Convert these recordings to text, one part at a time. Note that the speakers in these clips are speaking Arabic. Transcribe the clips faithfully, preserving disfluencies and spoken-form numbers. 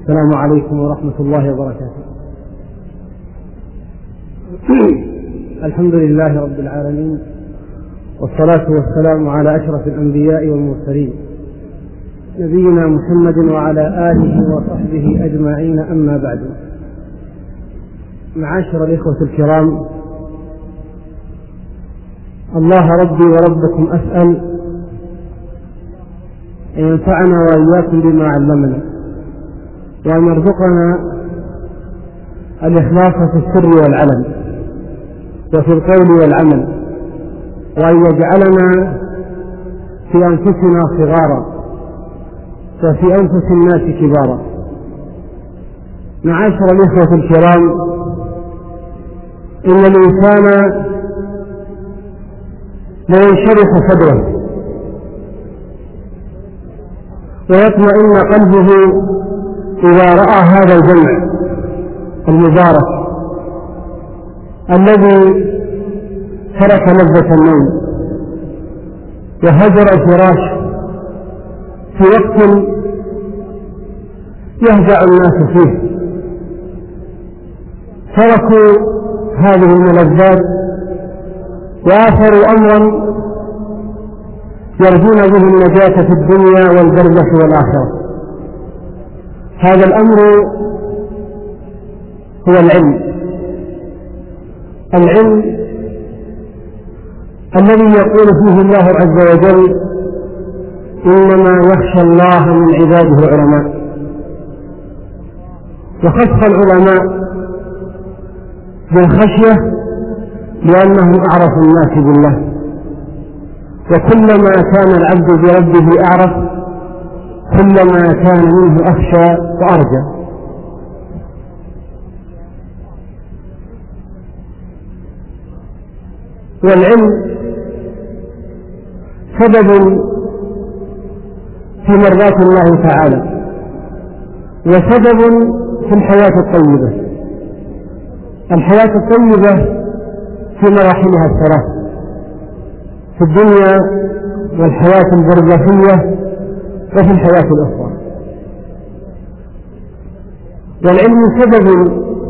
السلام عليكم ورحمة الله وبركاته. الحمد لله رب العالمين، والصلاة والسلام على أشرف الأنبياء والمرسلين نبينا محمد وعلى آله وصحبه أجمعين، أما بعد. معاشر الإخوة الكرام، الله ربي وربكم أسأل أن ينفعنا وإياكم بما علمنا، وأن يرزقنا الإخلاص في السر والعلن وفي القول والعمل، وأن يجعلنا في أنفسنا صغارا وفي أنفس الناس كبارا. معاشر الإخوة الكرام، إن الإنسان لا ينشرح صدره ويطمئن قلبه إذا رأى هذا الجمع المبارك الذي ترك لذة النوم وهجر الفراش في وقت يهجع الناس فيه. تركوا هذه الملذات وآثروا أمرا يرجون به النجاة في الدنيا والبرزخ والآخرة. هذا الأمر هو العلم، العلم الذي يقول فيه الله عز وجل: إنما يخشى الله من عباده العلماء. وخص العلماء بالخشية لأنهم أعرف الناس بالله، وكلما كان العبد بربه أعرف كلما كان منه أخشى وأرجى. والعلم سبب في مرضاة الله تعالى، وسبب في الحياة الطيبة. الحياة الطيبة في مراحلها الثلاث: في الدنيا والحياة البرزخية وفي الحياة الأخرى. والعلم سبب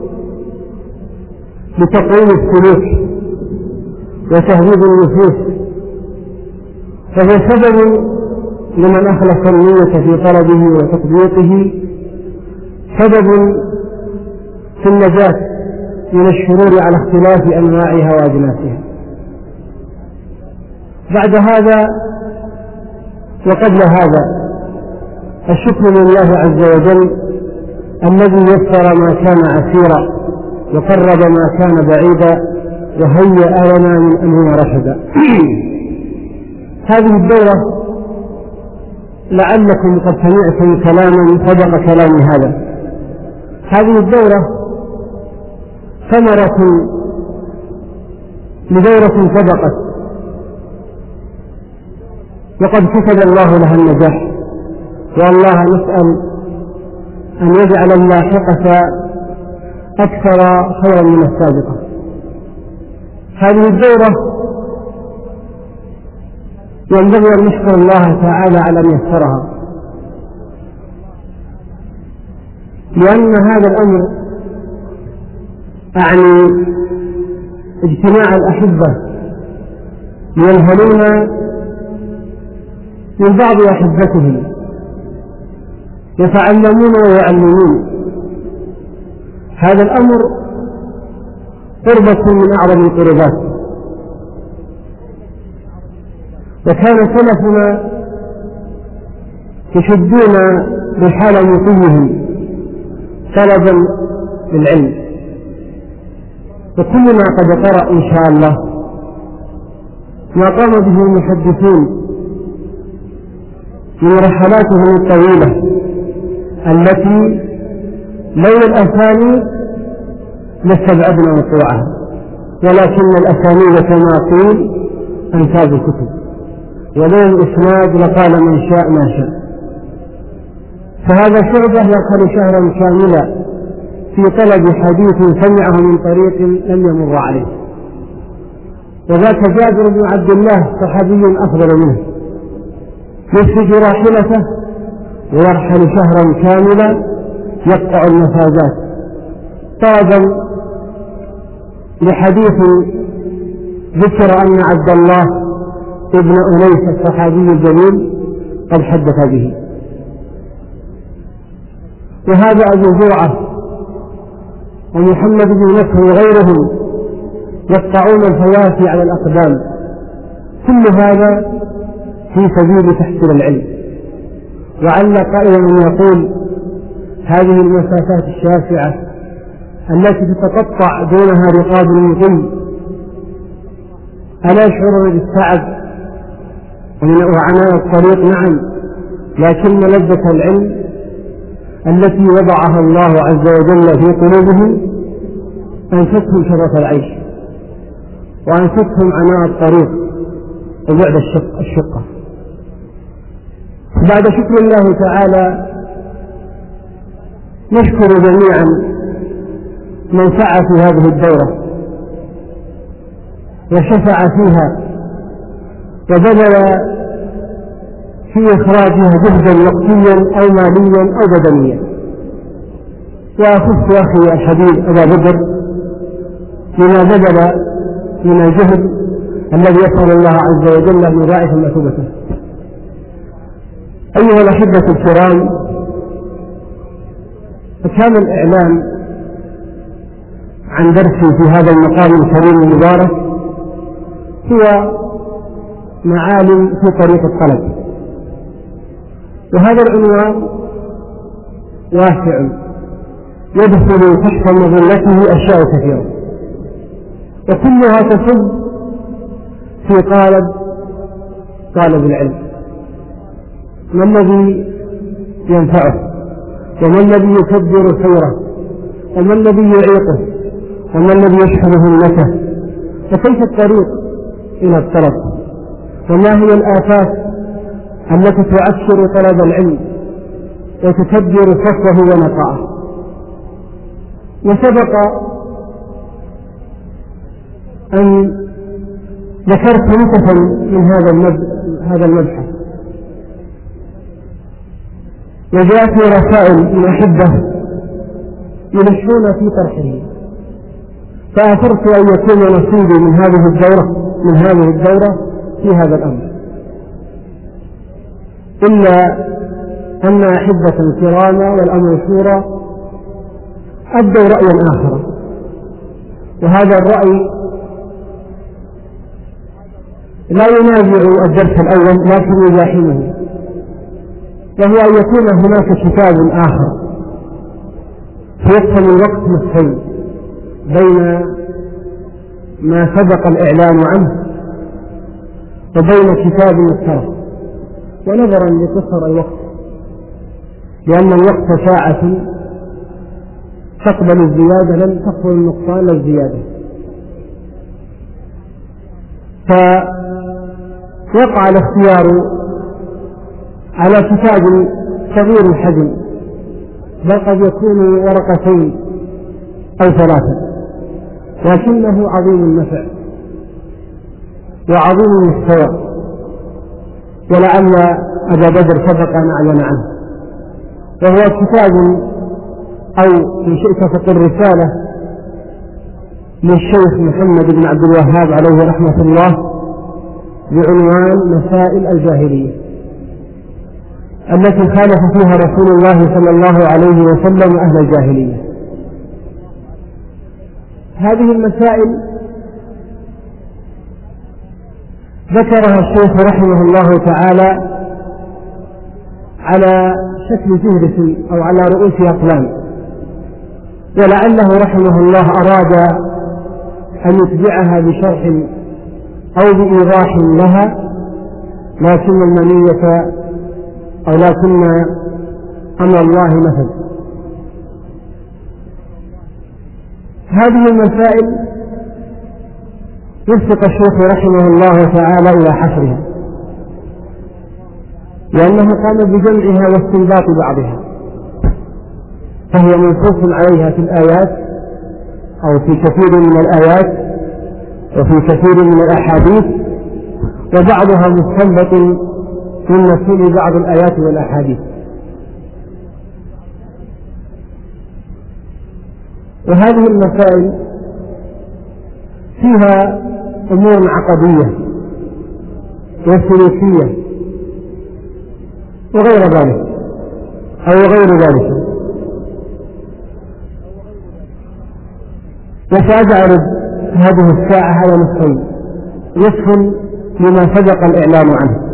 لتقويم السلوك وتهذيب النفوس، فهو سبب لمن أخلص النية في طلبه وتطبيقه، سبب في النجاة من الشرور على اختلاف أنواعها وأجناسها. بعد هذا وقبل هذا الشكر لله عز وجل الذي يسر ما كان عسيرا وقرب ما كان بعيدا وهيأ لنا من أمرنا رشدا. هذه الدورة لعلكم قد سمعتم كلاما سبق كلام هذا. هذه الدورة ثمرة لدورة سبقت، وقد كتب الله لها النجاح، والله نسأل أن يجعل اللاحقة أكثر خيرا من السابقة. هذه الدورة ينبغي أن نشكر الله تعالى على أن يسرها، لأن هذا الأمر أعني اجتماع الأحبة ينهلون من بعض أحبتهم، يتعلمون ويعلمون. هذا الأمر قربة من أعظم القربات. وكان سلفنا يشدون رحال موطيهم طلبا للعلم، وكلنا قد قرأ إن شاء الله ما قام به المحدثون من رحلاتهم الطويلة التي لولا الأسانيد لاستبعدنا وقوعها، ولكن الأسانيد كما قيل أنتاج الكتب، ولولا الإسناد لقال من شاء ما شاء. فهذا شعبة يأخذ شهرا كاملا في طلب حديث سمعه من طريق لم يمر عليه، وذاك جابر بن عبد الله صحابي أفضل منه، يسجد راحلته ويرحل شهرا كاملا يقطع المفازات، طلبا لحديث ذكر أن عبد الله ابن أنيس الصحابي الجليل قد حدث به. وهذا أبو زرعة ومحمد بن نصر وغيرهم يقطعون الفواتي على الأقدام، كل هذا في سبيل تحصيل العلم. وعل قائلا من يقول هذه المسافات الشاسعة التي تتقطع دونها رقاب المقيم ألا يشعرون بالتعب وعناء الطريق؟ نعم، لكن لذة العلم التي وضعها الله عز وجل في قلوبهم أنستهم شرف العيش وأنستهم عناء الطريق وبعد الشق الشقة. بعد شكر الله تعالى نشكر جميعا من سعى في هذه الدورة وشفع فيها وبذل في إخراجها جهدا وقتيا أو ماليا أو بدنيا. وأخص أخي الحبيب أبا بدر لما بذل من الجهد الذي يسأل الله عز وجل أن يضاعف مثوبته. أيها الأحبة الكرام، فكان الإعلام عن درسي في هذا المقام الكريم المبارك هو معالم في طريق الطلب، وهذا العنوان واسع يدخل تحت مظلته أشياء كثيرة وكلها تصب في طالب طالب العلم. ما الذي ينفعه وما الذي يكبر خيره وما الذي يعيقه وما الذي يشحن همته وكيف الطريق إلى الطلب وما هي الآفات التي تعكر طلب العلم وتكبر صفوه ونقاءه. وسبق أن ذكرت نقطا من هذا المبحث، وجاءت رسائل من أحبة يلحون في طرحه، فأثرت أن يكون نصيبي من هذه الدورة من هذه الدورة في هذا الأمر. إلا أن أحبة كراما والأمر شورى أبدوا رأيا آخر، وهذا الرأي لا ينازع الدرس الأول لكن يزاحمه، وهو أن يكون هناك كتاب آخر فيقسم الوقت نصفين بين ما سبق الإعلان عنه وبين كتاب مختلف، ونظرا لقصر الوقت لأن الوقت ساعة تقبل الزيادة لن تقبل النقصان للزيادة، فوقع الاختيار على كتاب صغير الحجم بل قد يكون ورقتين أو ثلاثة، لكنه عظيم النفع وعظيم المستوى، ولعل أبا بدر سبق أن أعلن عنه. وهو كتاب أو إن شئت فقل رسالة للشيخ محمد بن عبد الوهاب عليه رحمة الله بعنوان مسائل الجاهلية التي خالف فيها رسول الله صلى الله عليه وسلم أهل الجاهلية. هذه المسائل ذكرها الشيخ رحمه الله تعالى على شكل فهرس أو على رؤوس أقلام، ولعله رحمه الله أراد أن يتبعها بشرح أو بإيضاح لها، لكن المنية أو لكن أمر الله نفذ. هذه المسائل وفق الشيخ رحمه الله تعالى إلى حصرها، لأنه قام بجمعها واستنباط بعضها، فهي منصوص عليها في الآيات أو في كثير من الآيات وفي كثير من الأحاديث، وبعضها مستنبط من مفهوم بعض الآيات والأحاديث. وهذه المسائل فيها أمور عقدية وسلوكية وغير ذلك أو غير ذلك. وسأجعل هذه الساعة على نصفين: نصف لما سبق الإعلان عنه،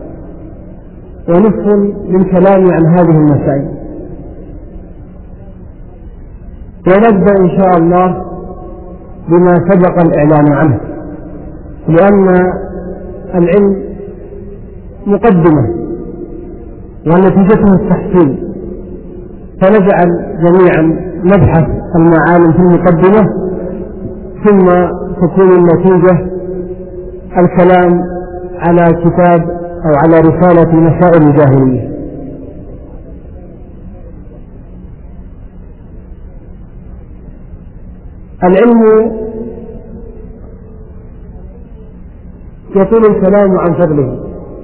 ونصف للكلام عن هذه المسائل. ونبدأ إن شاء الله بما سبق الإعلان عنه، لأن العلم مقدمة ونتيجته التحصيل، فنجعل جميعا نبحث المعالم في المقدمة، ثم تكون النتيجة الكلام على كتاب أو على رسالة مسائل الجاهلية. العلم يطول الكلام عن فضله،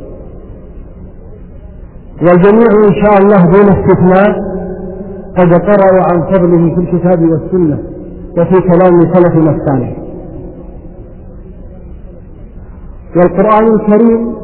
والجميع إن شاء الله دون استثناء قد قرأوا عن فضله في الكتاب والسنة وفي كلام سلفنا الصالح. والقرآن الكريم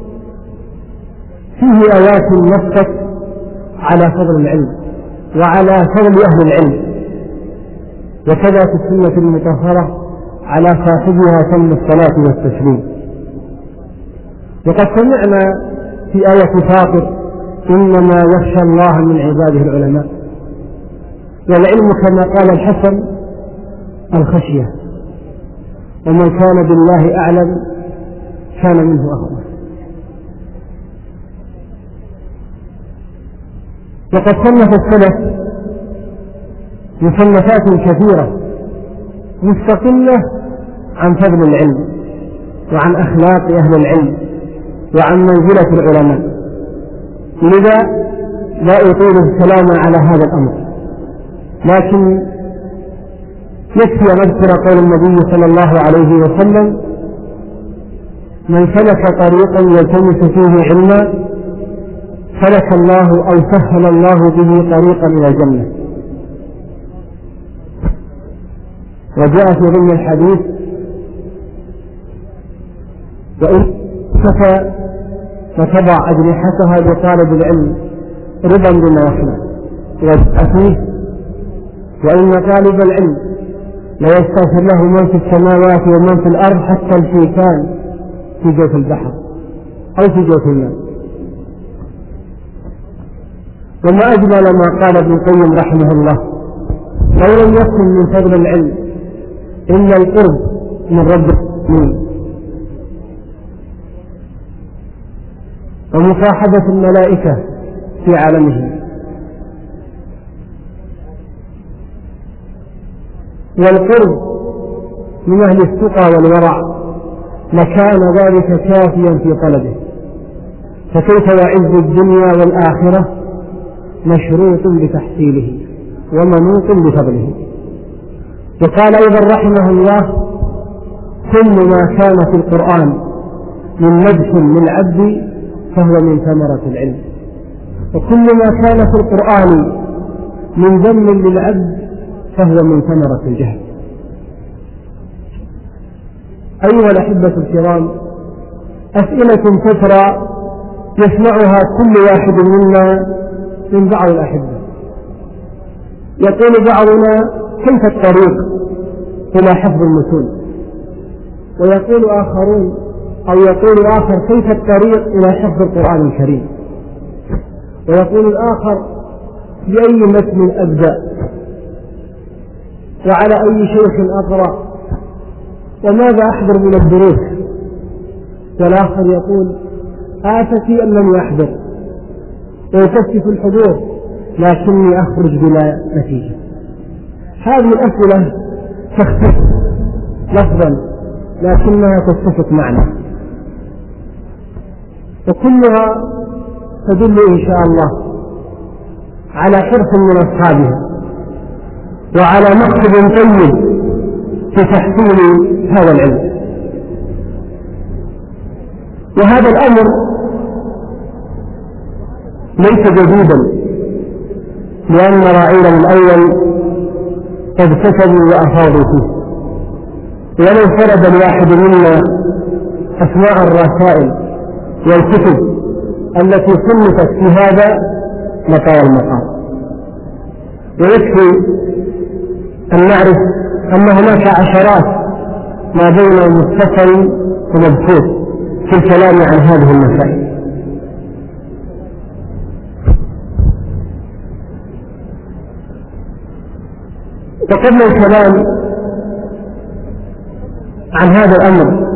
فيه آيات نصت على فضل العلم وعلى فضل أهل العلم، وكذا في السنة المطهرة على صاحبها تم الصلاة والتسليم. وقد سمعنا في آية فاطر: إنما يخشى الله من عباده العلماء. والعلم كما قال الحسن الخشية، ومن كان بالله أعلم كان منه أخبر. وقد صنف السلف مصنفات كثيرة مستقلة عن فضل العلم وعن أخلاق أهل العلم وعن منزلة العلماء، لذا لا أطيل الكلام على هذا الأمر، لكن يكفي أن أذكر قول النبي صلى الله عليه وسلم: من سلك طريقا يلتمس فيه علما سلك الله أو سهل الله به طريقا إلى الجنة. وجاء في ضمن الحديث: وإن كفى فتضع أجنحتها بطالب العلم رضا بما يصنع. وجاء فيه: وإن طالب العلم لا يستغفر له من في السماوات ومن في الأرض حتى الحيتان في جوف البحر أو في جوف الماء. وما أجمل ما قال ابن القيم رحمه الله: لو لم يكن من فضل العلم إلا القرب من رب العالمين ومصاحبة الملائكة في عالمه، والقرب من أهل التقى والورع، لكان ذلك كافيا في طلبه. فكيف وعز الدنيا والآخرة مشروط بتحصيله ومنوط بفضله. وقال أيضا رحمه الله: كل ما كان في القرآن من مدح للعبد فهو من ثمرة العلم، وكل ما كان في القرآن من ذم للعبد فهو من ثمرة الجهل. أيها الأحبة الكرام، أسئلة كثرى يسمعها كل واحد منا من بعض الأحبة. يقول بعضنا: كيف الطريق إلى حفظ المتون؟ ويقول آخرون أو يقول آخر: كيف الطريق إلى حفظ القرآن الكريم؟ ويقول الآخر: بأي متن أبدأ؟ وعلى أي شيخ أقرأ؟ وماذا أحضر من الدروس؟ والآخر يقول: آفتي أن لم يحضر ويكثف الحضور لكني أخرج بلا نتيجة. هذه الأسئلة تختلف لفظا لكنها تتفق معنا، وكلها تدل إن شاء الله على حرص من أصحابها وعلى مقصد طيب في تحصيل هذا العلم. وهذا الأمر ليس جديدا، لأن راعينا الأول قد كتبوا وأفاضوا فيه. ولو فرد الواحد منا أسماء الرسائل والكتب التي صنفت في هذا لطال المقام. ويكفي أن نعرف أن هناك عشرات ما بين متصل ومبثوث في الكلام عن هذه المسائل. وقبل الكلام عن هذا الأمر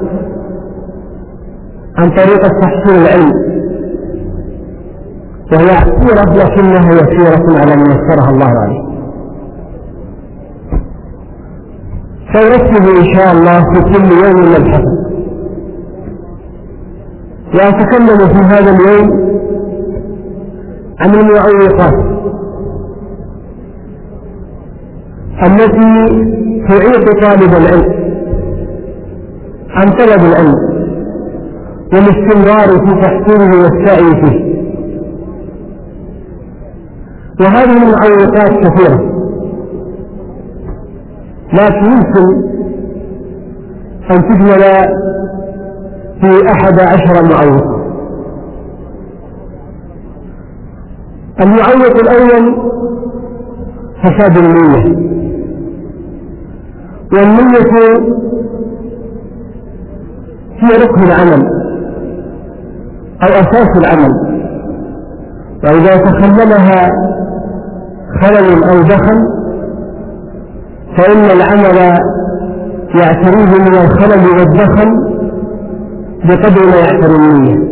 عن طريقة تحصيل العلم، وهي عسيرة لكنها يسيرة على من يسرها الله عليه، سيرتب إن شاء الله في كل يوم مبحثا. وأتكلم في هذا اليوم عن المعوقات التي تعيق طالب العلم عن طلب العلم والاستمرار في تحصيله والسعي فيه. وهذه المعوقات كثيرة، لكن يمكن أن تجمل في أحد عشر معوقة. المعوق الأول فساد النية، والنية هي ركن العمل أو أساس العمل، وإذا تخللها خلل أو دخل فإن العمل يعتريه من الخلل والدخل بقدر ما يعتري النية.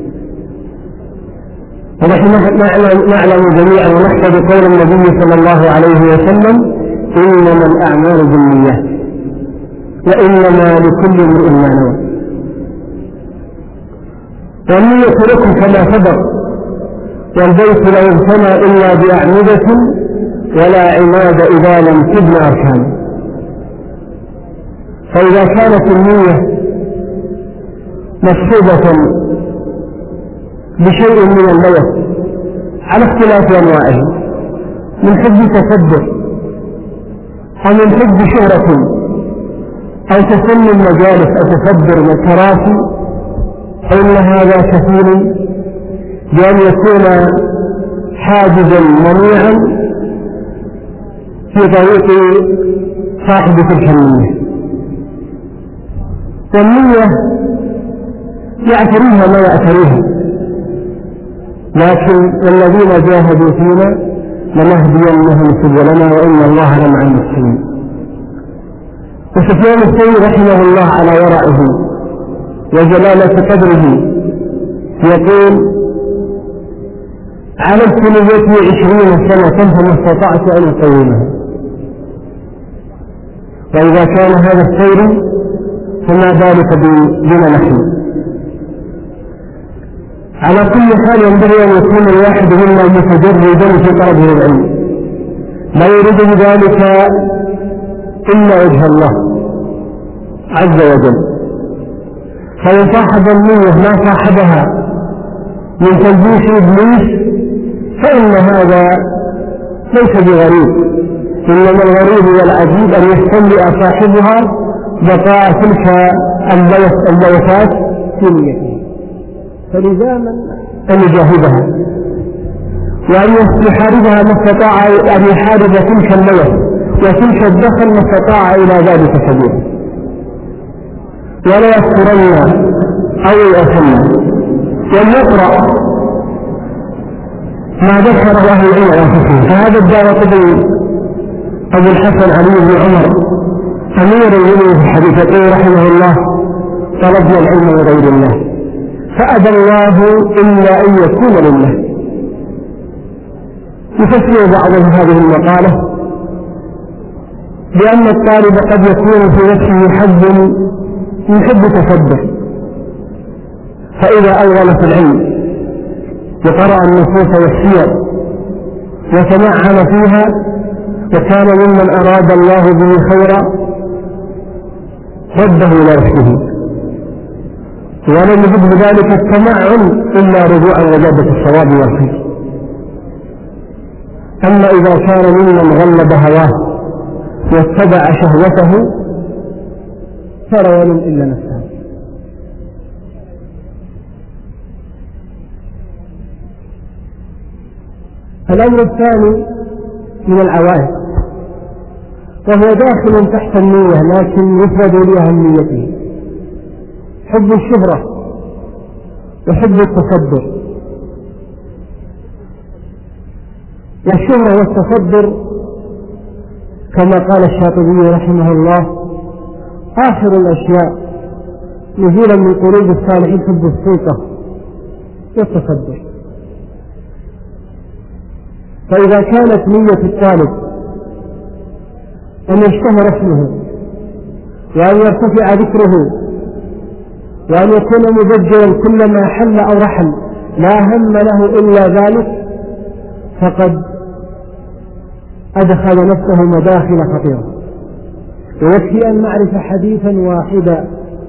ونحن نعلم جميعا ونحفظ قول النبي صلى الله عليه وسلم: إنما الأعمال بالنيات وإنما لكل امرئ ما نوى. والنية ركن كما سبق، والبيت لا يبتنى إلا بأعمدة ولا عماد إذا لم تبنى أركانه. فإذا كانت النية مصحوبة بشيء من اللوث على اختلاف أنواعه، من حب تكبر أو من حب شهرة أو تسن المجالس أو تكبر الكراسي، فإن هذا كفيل بأن يكون حاجزا منيعا في طريق صاحب تلك النية. والنية يعتريها ما يعتريها، لكن الذين جاهدوا فينا لنهدينهم سبلنا وإن الله لمع المحسنين. وسفيان الثوري رحمه الله على ورعه وجلالة قدره يقول: عملت نيتي عشرين سنة فما استطعت أن أقومها. وإذا كان هذا السير فما ذلك بنا نحن. على كل حال ينبغي أن يكون الواحد منا متجردا في طلب العلم، لا يريد بذلك إلا وجه الله عز وجل. فإن صاحب النية ما صاحبها من تلبيس إبليس فإن هذا ليس بغريب، إنما الغريب والعجيب أن يستملئ صاحبها بقاء تلك اللوثات في نيته، فلزاما أن يجاهدها وأن يحاربها ما استطاع، أن يحارب تلك اللوث وتلك الدخل ما استطاع إلى ذلك سبيلا، ولا يذكرن أو يأثمن. وليقرأ ما ذكر أهل العلم أنفسهم. فهذا الدارقطني أبو الحسن علي بن عمر أمير المؤمنين في الحديث يقول رحمه الله: طلبنا العلم لغير الله فأبى الله إلا أن يكون لله. يفسر بعض هذه المقالة بأن الطالب قد يكون في نفسه حظ يحب تصدق، فإذا أوغل في العلم وقرأ النصوص والسير وتمعن فيها وكان ممن أراد الله به خيرا رده إلى رشده، ولم يجد ذلك التمعن إلا رجوعا وجادة الصواب والخير. أما إذا كان ممن غلب هواه واتبع شهوته فلا يلم إلا نفسه. الأمر الثاني من العوائق وهو داخل تحت النية لكن يفرد لأهميته، حب الشهرة وحب التصدر. والشهرة والتصدر كما قال الشاطبي رحمه الله آخر الأشياء نزولا من قلوب الصالحين حب السلطة والتصدر. فإذا كانت نية الطالب أن يشتهر اسمه وأن يرتفع ذكره وأن يكون مبجلا كلما حل أو رحل لا هم له إلا ذلك، فقد أدخل نفسه مداخل خطيرة. ويكفي أن نعرف حديثا واحدا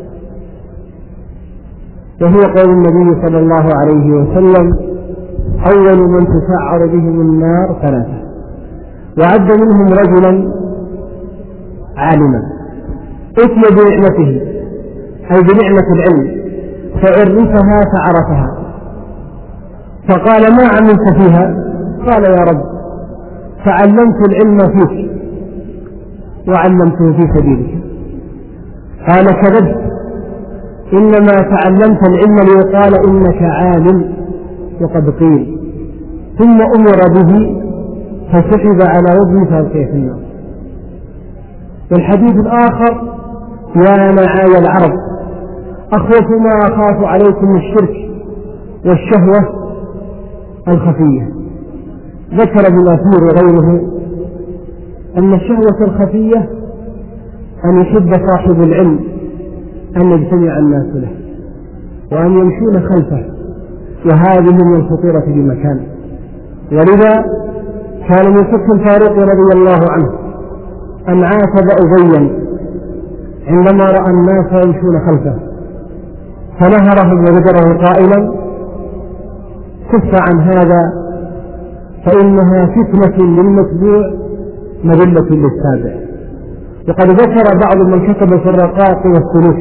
وهو قول النبي صلى الله عليه وسلم: أول من تسعر بهم النار ثلاثة، وعد منهم رجلا عالما أتي بنعمته أي بنعمة العلم فعرفها فعرفها، فقال: ما عملت فيها؟ قال: يا رب تعلمت العلم فيك وعلمته في سبيلك. قال: كذبت، إنما تعلمت العلم ليقال إنك عالم وقد قيل، ثم أمر به فسحب على وجهه فألقيه في النار. والحديث الآخر: يا معاي العرب أخوف ما أخاف عليكم الشرك والشهوة الخفية. ذكر ابن الأثير وغيره أن الشهوة الخفية أن يحب صاحب العلم أن يجتمع الناس له وأن يمشون خلفه، وهذه من الخطيرة بمكان. ولذا كان من فقه الفاروق رضي الله عنه أن عاتب أبيا عندما رأى الناس يمشون خلفه فنهرهم وزجره قائلا: كف عن هذا فإنها فتنة للمتبوع مذلة للتابع. وقد ذكر بعض من كتب في الرقائق والسلوك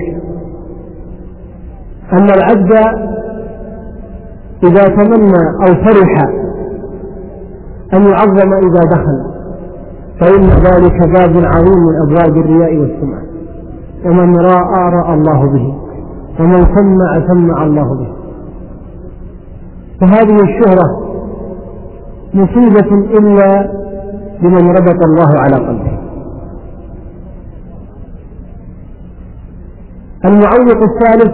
أن العبد إذا تمنى أو فرح أن يعظم إذا دخل فإن ذلك باب عظيم من أبواب الرياء والسمعة، ومن راى رأى الله به، ومن سمع سمع الله به. فهذه الشهرة مصيبة إلا لمن ربط الله على قلبه. المعوق الثالث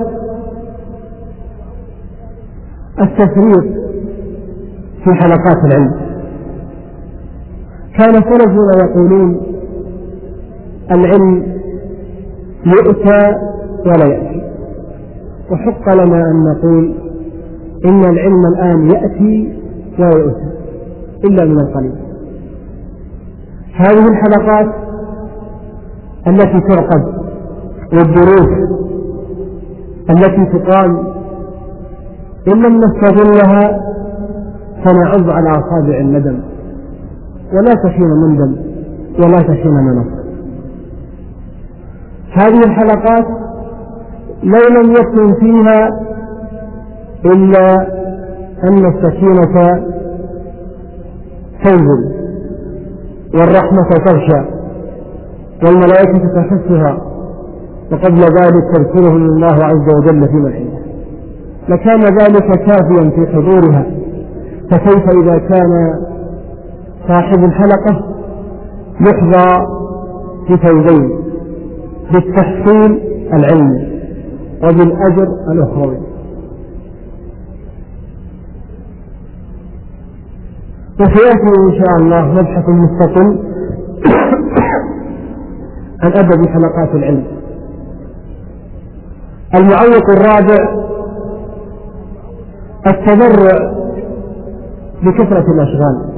التفريط في حلقات العلم. كان سلفنا يقولون: العلم يؤتى ولا يأتي، وحق لنا أن نقول إن العلم الآن يأتي ولا يؤتى إلا من القليل. هذه الحلقات التي تعقد والدروس التي تقام إن لم نستغلها فنعض على أصابع الندم، ولا تحين مندم ولا تحين منص. هذه الحلقات لو لم يكن فيها إلا أن السكينة تنزل والرحمة تغشى والملائكة تحسها، وقبل ذلك تذكرهم الله عز وجل في من عنده، لكان ذلك كافيا في حضورها. فكيف إذا كان صاحب الحلقة يحظى بفوزين: بالتحصيل العلمي وبالأجر الأخروي. وسيأتي إن شاء الله مبحث مستقل عن أدب حلقات العلم. المعوق الرابع التضرع بكثرة الأشغال.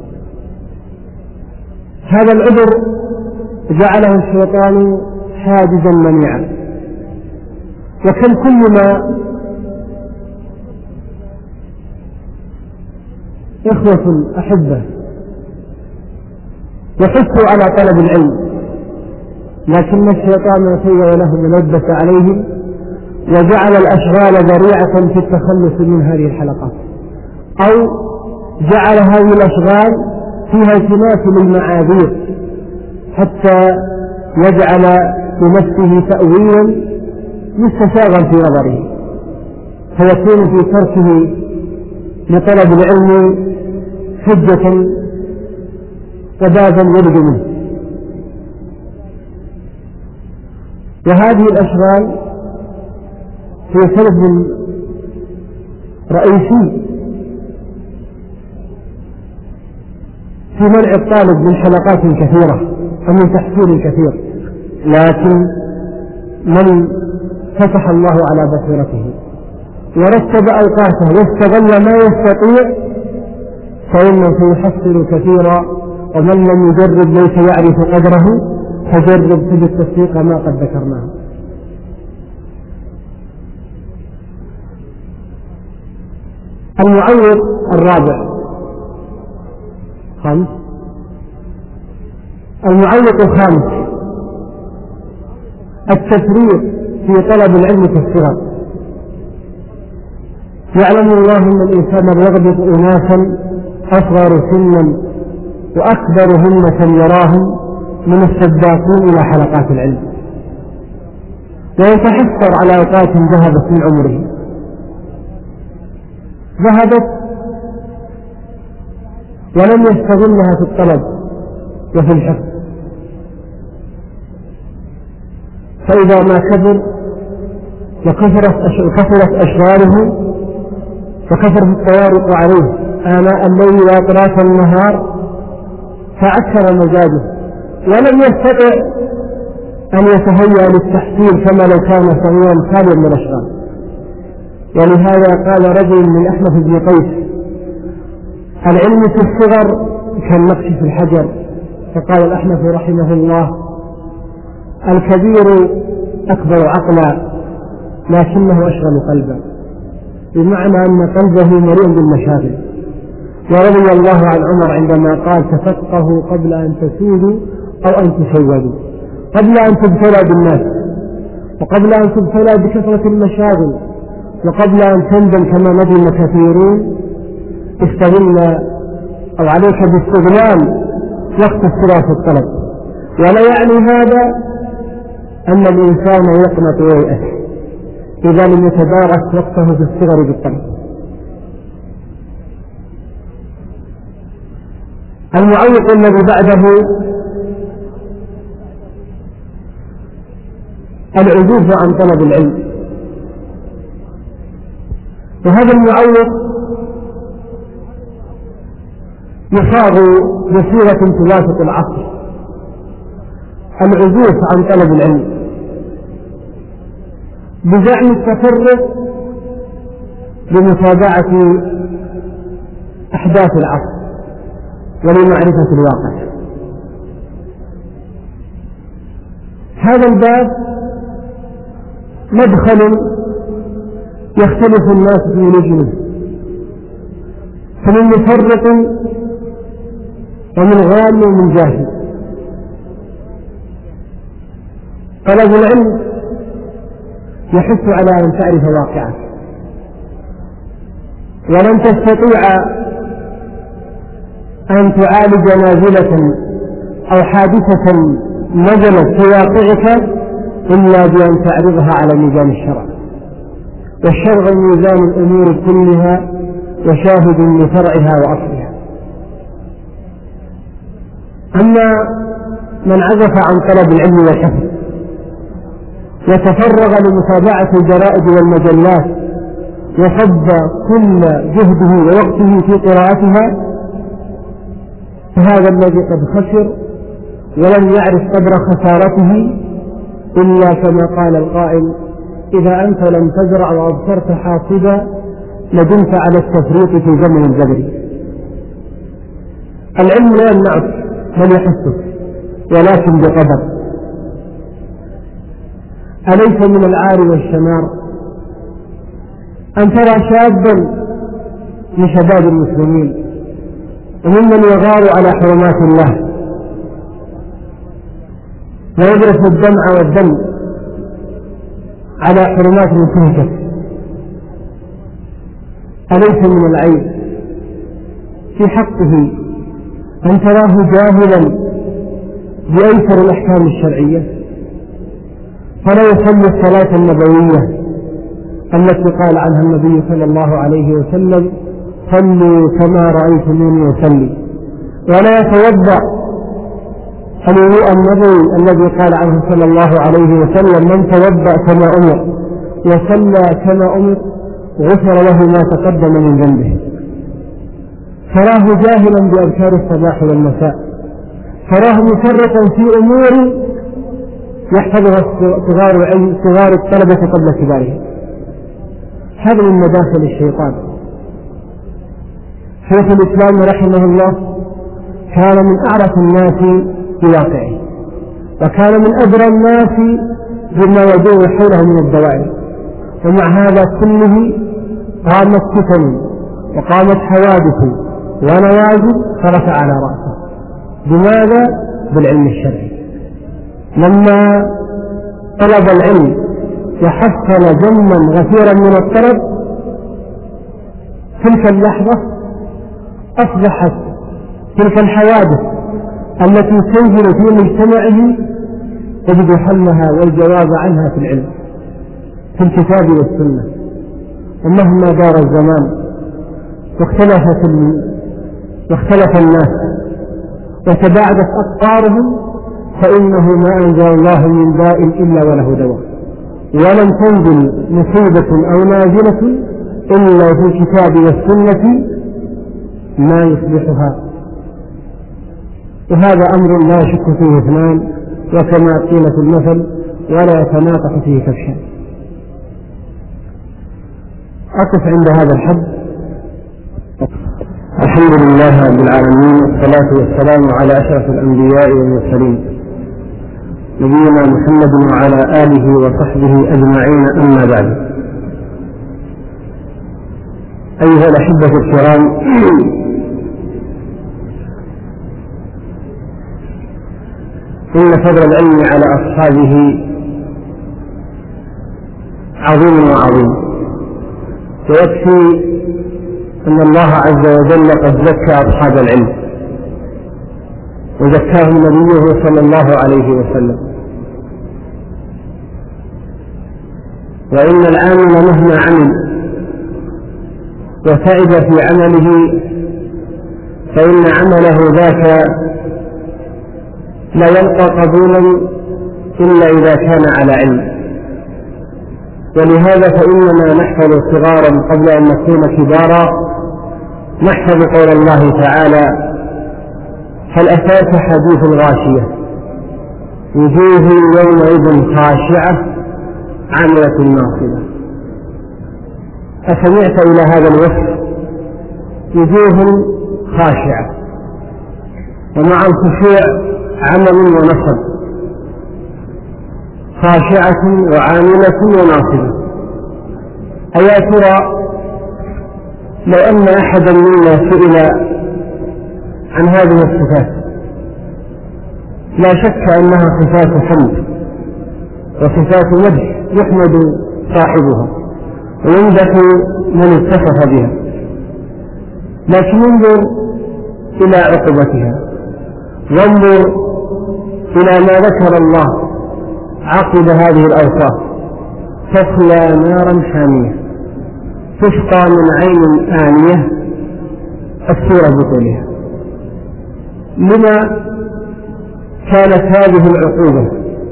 هذا العذر جعله الشيطان حاجزا منيعا، وكم كلما إخوة أحبة يحثوا على طلب العلم لكن الشيطان سيّر لهم ولبس عليهم وجعل الأشغال ذريعة في التخلص من هذه الحلقات، أو جعل هذه الأشغال فيها التماس للمعاذير حتى يجعل لنفسه تأويلا مستساغا في نظره، فيكون في تركه لطلب العلم حجة وبابا يلد منه. وهذه الأشغال هي سبب رئيسي في منع الطالب من حلقات كثيرة ومن تحصيل كثير، لكن من فتح الله على بصيرته ورتب أوقاته واستغل ما يستطيع فإنه سيحصل كثيرا. ومن لم يجرب ليس يعرف قدره، فجرب تجد التصديق ما قد ذكرناه. المعوق الرابع خمس المعوق الخامس التفريط في طلب العلم في الصغر. يعلم الله أن الإنسان يغضب أناسا أصغر سنا وأكبر همة يراهم من السباقين إلى حلقات العلم، ويتحسر على أوقات ذهبت من عمره، ذهبت ولم يستغلها في الطلب وفي الحفظ، فإذا ما كبر وكثرت أشغاله وكثرت الطوارق عليه آناء الليل وأطراف النهار فعكر مزاجه ولم يستطع أن يتهيأ للتحصيل كما لو كان صغيرا خاليا من الأشغال. ولهذا قال رجل من أحنف بن قيس: العلم في الصغر كالنقش في الحجر. فقال الأحنف رحمه الله: الكبير أكبر عقلا لكنه أشغل قلبا، بمعنى أن قلبه مليء بالمشاغل. ورضي الله عن عمر عندما قال: تفقهوا قبل أن تسودوا أو أن تسودوا، قبل أن تبتلى بالناس، وقبل أن تبتلى بكثرة المشاغل، وقبل أن تندم كما ندم كثيرون، استغل أو عليك باستغلال وقت الصغر في الطلب. ولا يعني هذا أن الإنسان يقنط ويأس إذا لم يتدارك وقته في الصغر بالطلب. المعوق الذي بعده العجوز عن طلب العلم، وهذا المعوق يصاغ بصيغة توافق العصر: العجوز عن طلب العلم بزعم التفرغ لمتابعة أحداث العصر ولمعرفة الواقع. هذا الباب مدخل يختلف الناس في نجمه، فمن مفرط ومن غال ومن جاهل. طلب العلم يحث على أن تعرف واقعه، ولن تستطيع أن تعالج نازلة أو حادثة نزلت في واقعك إلا بأن تعرضها على ميزان الشرع، والشرع ميزان الأمور كلها وشاهد لفرعها وأصلها. أما من عزف عن طلب العلم والحفظ وتفرغ لمتابعة الجرائد والمجلات وصب كل جهده ووقته في قراءتها، فهذا الذي قد خسر ولم يعرف قدر خسارته، إلا كما قال القائل: إذا أنت لم تزرع وأبصرت حاصدا ندمت على التفريط في زمن الجبر. العلم لا يمنعك من يحسك، ولكن بقدر. أليس من العار والشمار أن ترى شابا من شباب المسلمين وممن يغار على حرمات الله ويدرس الدمع والدم على حرمات انتهكت، أليس من العيب في حقه أن تراه جاهلا بأيسر الأحكام الشرعية فلا يصلي الصلاة النبوية التي قال عنها النبي صلى الله عليه وسلم صلوا كما رأيتموني أصلي، ولا يتوضأ الوضوء النبوي الذي قال عنه صلى الله عليه وسلم من توضأ كما أمر وصلى كما أمر غفر له ما تقدم من ذنبه. تراه جاهلا بأذكار الصباح والمساء، تراه مفرطا في أمور يحفظها صغار صغار الطلبة قبل كبارهم. هذا من مداخل الشيطان. شيخ الإسلام رحمه الله كان من أعرف الناس بواقعه، وكان من أدرى الناس بما يدور حوله من الدوائر، ومع هذا كله قامت فتن وقامت حوادث ونوازل فرفع على رأسه. بماذا؟ بالعلم الشرعي. لما طلب العلم وحصل جما غفيرا من الطلب، تلك اللحظة أصبحت تلك الحوادث التي تنزل في مجتمعه تجد حلها والجواب عنها في العلم في الكتاب والسنة. ومهما دار الزمان واختلفت واختلف الناس وتباعدت أقطارهم فإنه ما أنزل الله من داء إلا وله دواء، ولم تنزل مصيبة أو نازلة إلا في الكتاب والسنة ما يصلحها. وهذا أمر لا يشك فيه اثنان، وكما قيل في المثل ولا يتناقض فيه كبشان. أقف عند هذا الحد. الحمد لله رب العالمين، والصلاة والسلام على أشرف الأنبياء والمرسلين نبينا محمد وعلى آله وصحبه أجمعين، أما بعد. أيها الأحبة الكرام، إن فضل العلم على أصحابه عظيم وعظيم، ويكفي أن الله عز وجل قد زكى أصحاب العلم وزكاهم نبيه صلى الله عليه وسلم. وإن العامل مهما عمل وتعب في عمله فإن عمله ذاك لا يلقى قبولا إلا إذا كان على علم. ولهذا فإننا نحفظ صغارا قبل أن نكون كبارا، نحفظ قول الله تعالى: هل أتاك حديث الغاشية وجوه يومئذ خاشعة عاملة ناصبة. أسمعت إلى هذا الوصف؟ وجوه خاشعة، ومع الخشوع عمل ونصب، خاشعة وعاملة وناصبة. أيا ترى لو أن أحدا منا سئل عن هذه الصفات، لا شك أنها صفات حمد وصفات مدح يحمد صاحبها ويمدح من اتصف بها، لكن انظر إلى عقوبتها، وانظر إلى ما ذكر الله عقب هذه الأوصاف: تصلى نارا حامية تسقى من عين آنية السورة بطولها. لما كانت هذه العقوبة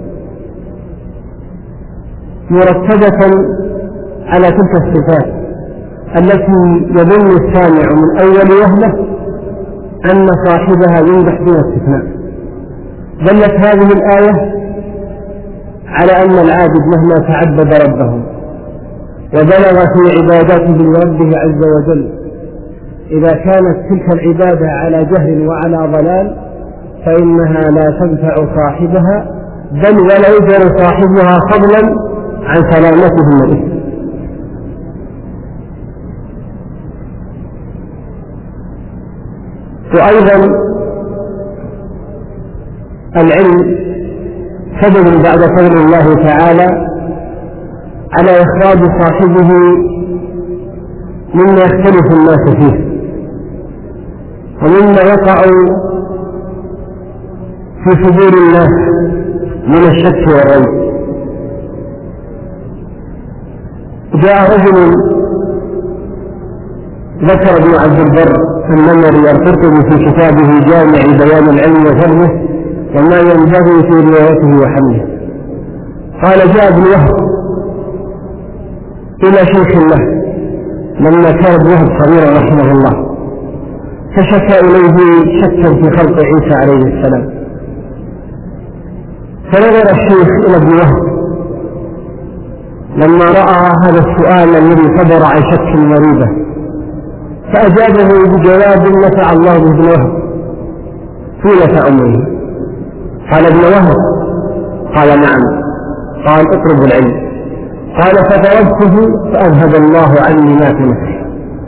مرتبة على تلك الصفات التي يظن السامع من أول وهلة أن صاحبها يمدح دون استثناء؟ دلت هذه الآية على أن العابد مهما تعبد ربه وبلغ في عباداته لربه عز وجل، إذا كانت تلك العبادة على جهل وعلى ضلال فإنها لا تنفع صاحبها، بل ولا يجر صاحبها فضلا عن سلامته من الإثم. وأيضا العلم سبب بعد فضل الله تعالى على إخراج صاحبه مما يختلف الناس فيه ومما يقع في صدور الناس من الشك والريب. جاء رجل ذكر ابن عبد البر النمري القرطبي في كتابه جامع بيان العلم وفضله وما ينبغي في روايته وحمله، قال جاء ابن وهب إلى شيخ له لما كان ابن وهب صغيرا رحمه الله، فشكى إليه شكا في خلق عيسى عليه السلام، فنظر الشيخ إلى ابن وهب لما رأى هذا السؤال الذي صدر عن شك مريبة، فأجابه بجواب نفع الله به ابن وهب طيلة عمره. قال ابن وهب؟ قال نعم. قال اطلب العلم. قال فطلبته فأذهب الله عني ما في نفسي.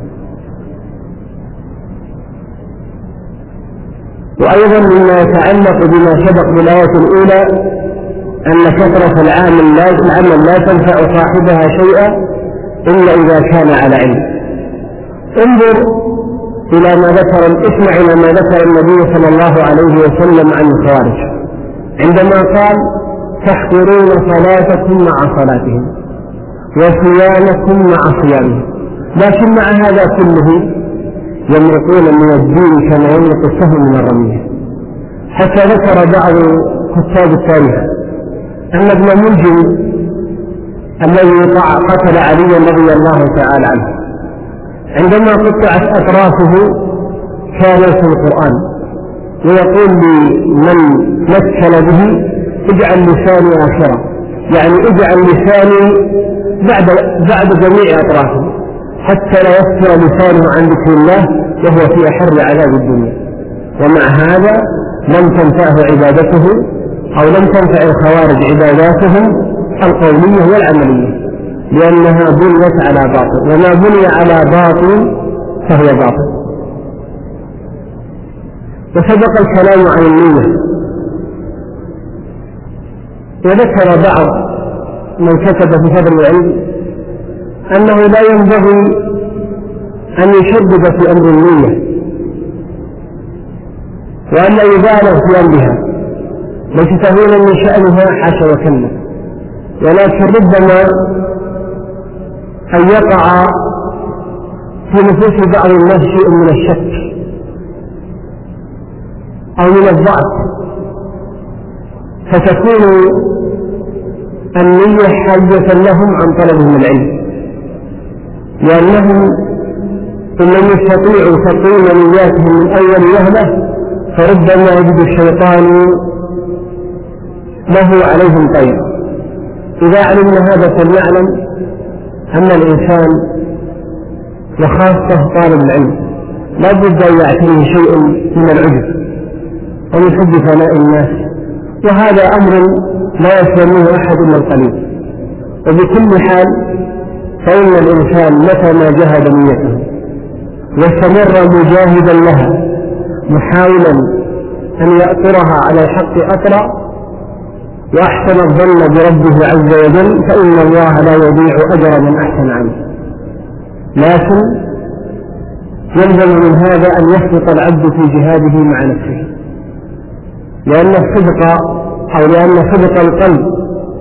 وأيضا مما يتعلق بما سبق بالآية الأولى أن كثرة العامل لا, العمل لا تنفع صاحبها شيئا إلا إذا كان على علم. انظر إلى ما ذكر اسمع إلى ما ذكر النبي صلى الله عليه وسلم عن الخوارج عندما قال تحقرون صلاتكم مع صلاتهم وصيامكم مع صيامهم، لكن مع هذا كله يمرقون من الدين كما يمرق السهم من الرمية. حتى ذكر بعض كتاب التاريخ أن ابن ملجم الذي قتل عليا رضي الله تعالى عنه عندما قطعت أطرافه كان في القرآن ويقول لمن مثل به اجعل لساني آخرة، يعني اجعل لساني بعد, بعد جميع أطرافه حتى لا يفتر لسانه عن ذكر الله وهو في أحر عذاب الدنيا. ومع هذا لم تنفعه عبادته أو لم تنفع الخوارج عباداتهم القولية والعملية، لأنها بنيت على باطل، وما بني على باطل فهو باطل. وسبق الكلام عن النية، وذكر بعض من كتب في فضل العلم أنه لا ينبغي أن يشدد في أمر النية وأن لا يبالغ في أمرها، ليس تهونا من شأنها حاشا وكلا، ولكن ربما أن يقع في نفوس بعض الناس شيء من الشك أو من الضعف، فتكون النية حاجة لهم عن طلبهم العلم، لأنهم إن لم يستطيعوا تقويم نياتهم من أول وهلة فربما يجد الشيطان له عليهم طيب. إذا علمنا هذا فلنعلم أن الإنسان وخاصة طالب العلم لا بد أن يعتني شيء من العجب ومن حب ثناء الناس، وهذا أمر لا يسلمه أحد إلا القليل. وبكل حال فإن الإنسان متى ما جهد نيته واستمر مجاهدا لها محاولا أن يأطرها على الحق أطرا وأحسن الظن بربه عز وجل فإن الله لا يضيع أجر من أحسن عمل. لكن يلزم من هذا أن يسبق العبد في جهاده مع نفسه، لأن الصدق أو لأن صدق القلب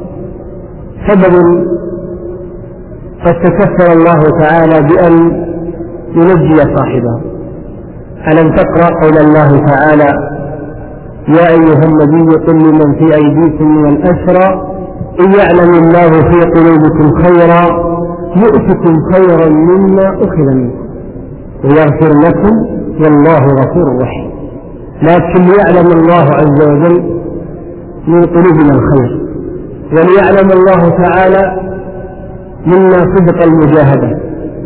سبب قد تكفل الله تعالى بأن ينجي صاحبه. ألم تقرأ قول الله تعالى يا أيها النبي قل لمن في أيديكم من الأسرى إن يعلم الله في قلوبكم خيرا يؤتكم خيرا مما أخذ منكم ويغفر لكم والله غفور رحيم. لكن ليعلم الله عز وجل من قلوبنا الخير، وليعلم الله تعالى منا صدق المجاهدة،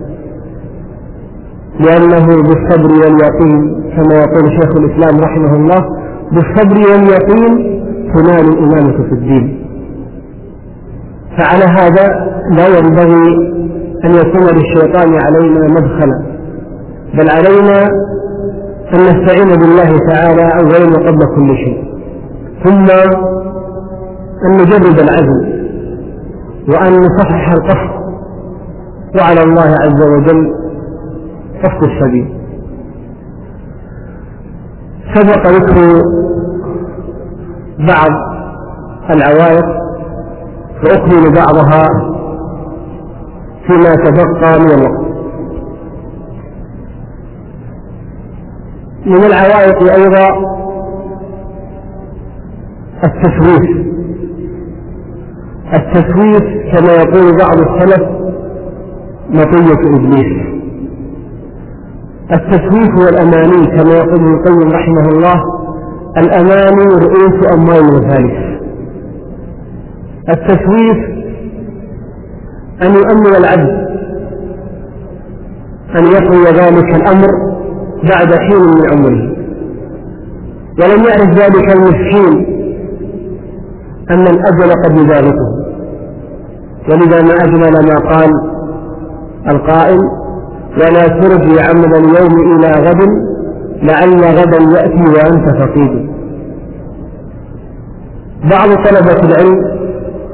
لأنه بالصبر واليقين كما يقول شيخ الإسلام رحمه الله بالصبر واليقين تنال الإمامة في الدين. فعلى هذا لا ينبغي أن يكون للشيطان علينا مدخلا، بل علينا أن نستعين بالله تعالى أولا قبل كل شيء، ثم أن نجرد العزم وأن نصحح القصد، وعلى الله عز وجل قصد السبيل. سبق ذكر بعض العوائق وأكمل بعضها فيما تبقى من الوقت. من العوائق أيضا التسويف. التسويف كما يقول بعض السلف مطية إبليس. التسويف والأماني كما يقول ابن القيم رحمه الله: الأماني رؤوس أموال المفالس. التسويف أن يؤمن العبد أن يقضي ذلك الأمر بعد حين من عمره، ولم يعرف ذلك المسكين أن الأجل قد يذلكه. ولذا ما أجمل ما قال القائل: ولا ترجي عمل اليوم إلى غد لعل غدا يأتي وأنت فقيد. بعض طلبة العلم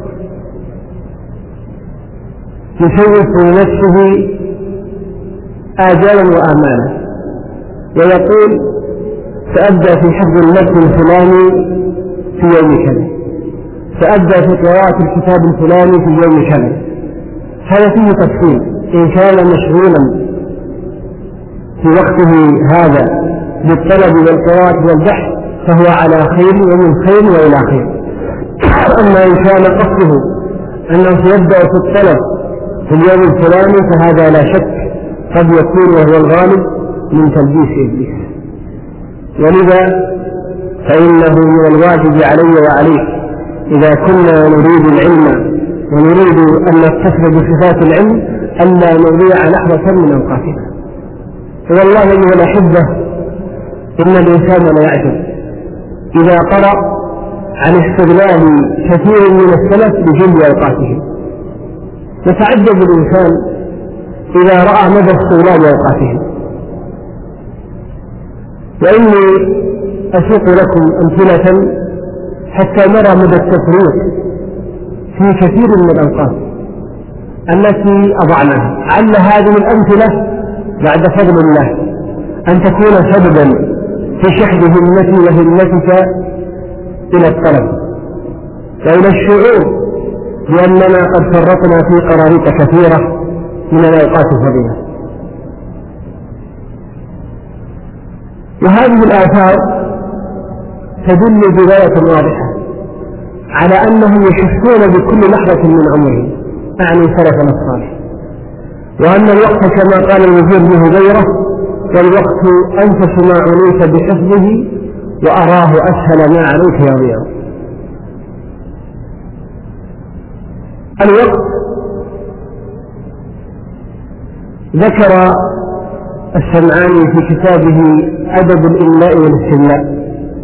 يسوف لنفسه آجالا وآمالا، ويقول: سأبدأ في حفظ المتن الفلاني في يوم كذا، سأبدأ في قراءة الكتاب الفلاني في يوم كذا. هذا فيه تفصيل. إن كان مشغولا في وقته هذا بالطلب والقراءة والبحث فهو على خير ومن خير وإلى خير. أما إن كان قصده أنه سيبدأ في الطلب في اليوم الفلاني فهذا لا شك قد يكون وهو الغالب من تلبيس إبليس. ولذا فإنه من الواجب علي وعليك إذا كنا نريد العلم ونريد أن نتصف بصفات العلم ألا نضيع لحظة من أوقاتنا. والله أيها الأحبة إن الإنسان لا يعجب إذا قرأ عن استغلال كثير من السلف بجل أوقاتهم. يتعجب الإنسان إذا رأى مدى استغلال أوقاتهم. وإني أسوق لكم أمثلة حتى نرى مدى التفريط في كثير من الأوقات التي أضعناها. عل هذه الأمثلة بعد فضل الله أن تكون سببا في شحذ همتي وهمتك إلى الطلب وإلى الشعور بأننا قد فرطنا في قراريط كثيرة من الأوقات الفضيلة. وهذه الآثار تدل بداية واضحة على أنهم يحسون بكل لحظة من عمرهم، أعني سلفنا الصالح، وأن الوقت كما قال الوزير بن هبيرة: والوقت أنفس ما عنيت بحفظه وأراه أسهل ما عليك يا رياض. الوقت ذكر السمعاني في كتابه أدب الإملاء والاستملاء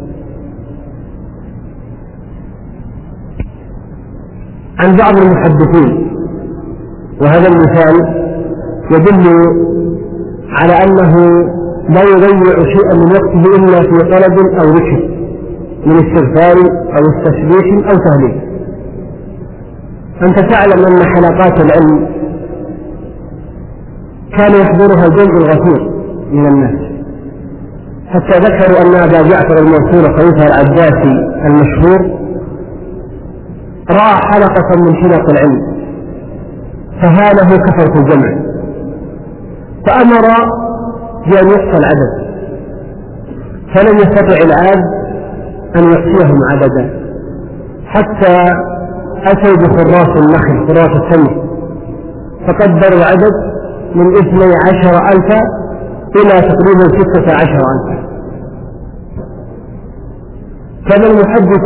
عن بعض المحدثين، وهذا المثال يدل على أنه لا يضيع شيئا من وقته إلا في طلب أو ذكر من استغفار أو استسبيح أو تهليل. أنت تعلم أن حلقات العلم كان يحضرها جمع غفير من الناس، حتى ذكروا أن أبا جعفر المنصور خليفة العباسي المشهور رأى حلقة من حلق العلم فهاله كثرة الجمع، فأمر بأن يحصى العدد، فلم يستطع العاد أن يحصيهم عددا، حتى أتوا بخراس النخل خراس التمر فقدروا العدد من اثني عشر ألفا إلى تقريبا ستة عشر ألفا. كان المحدث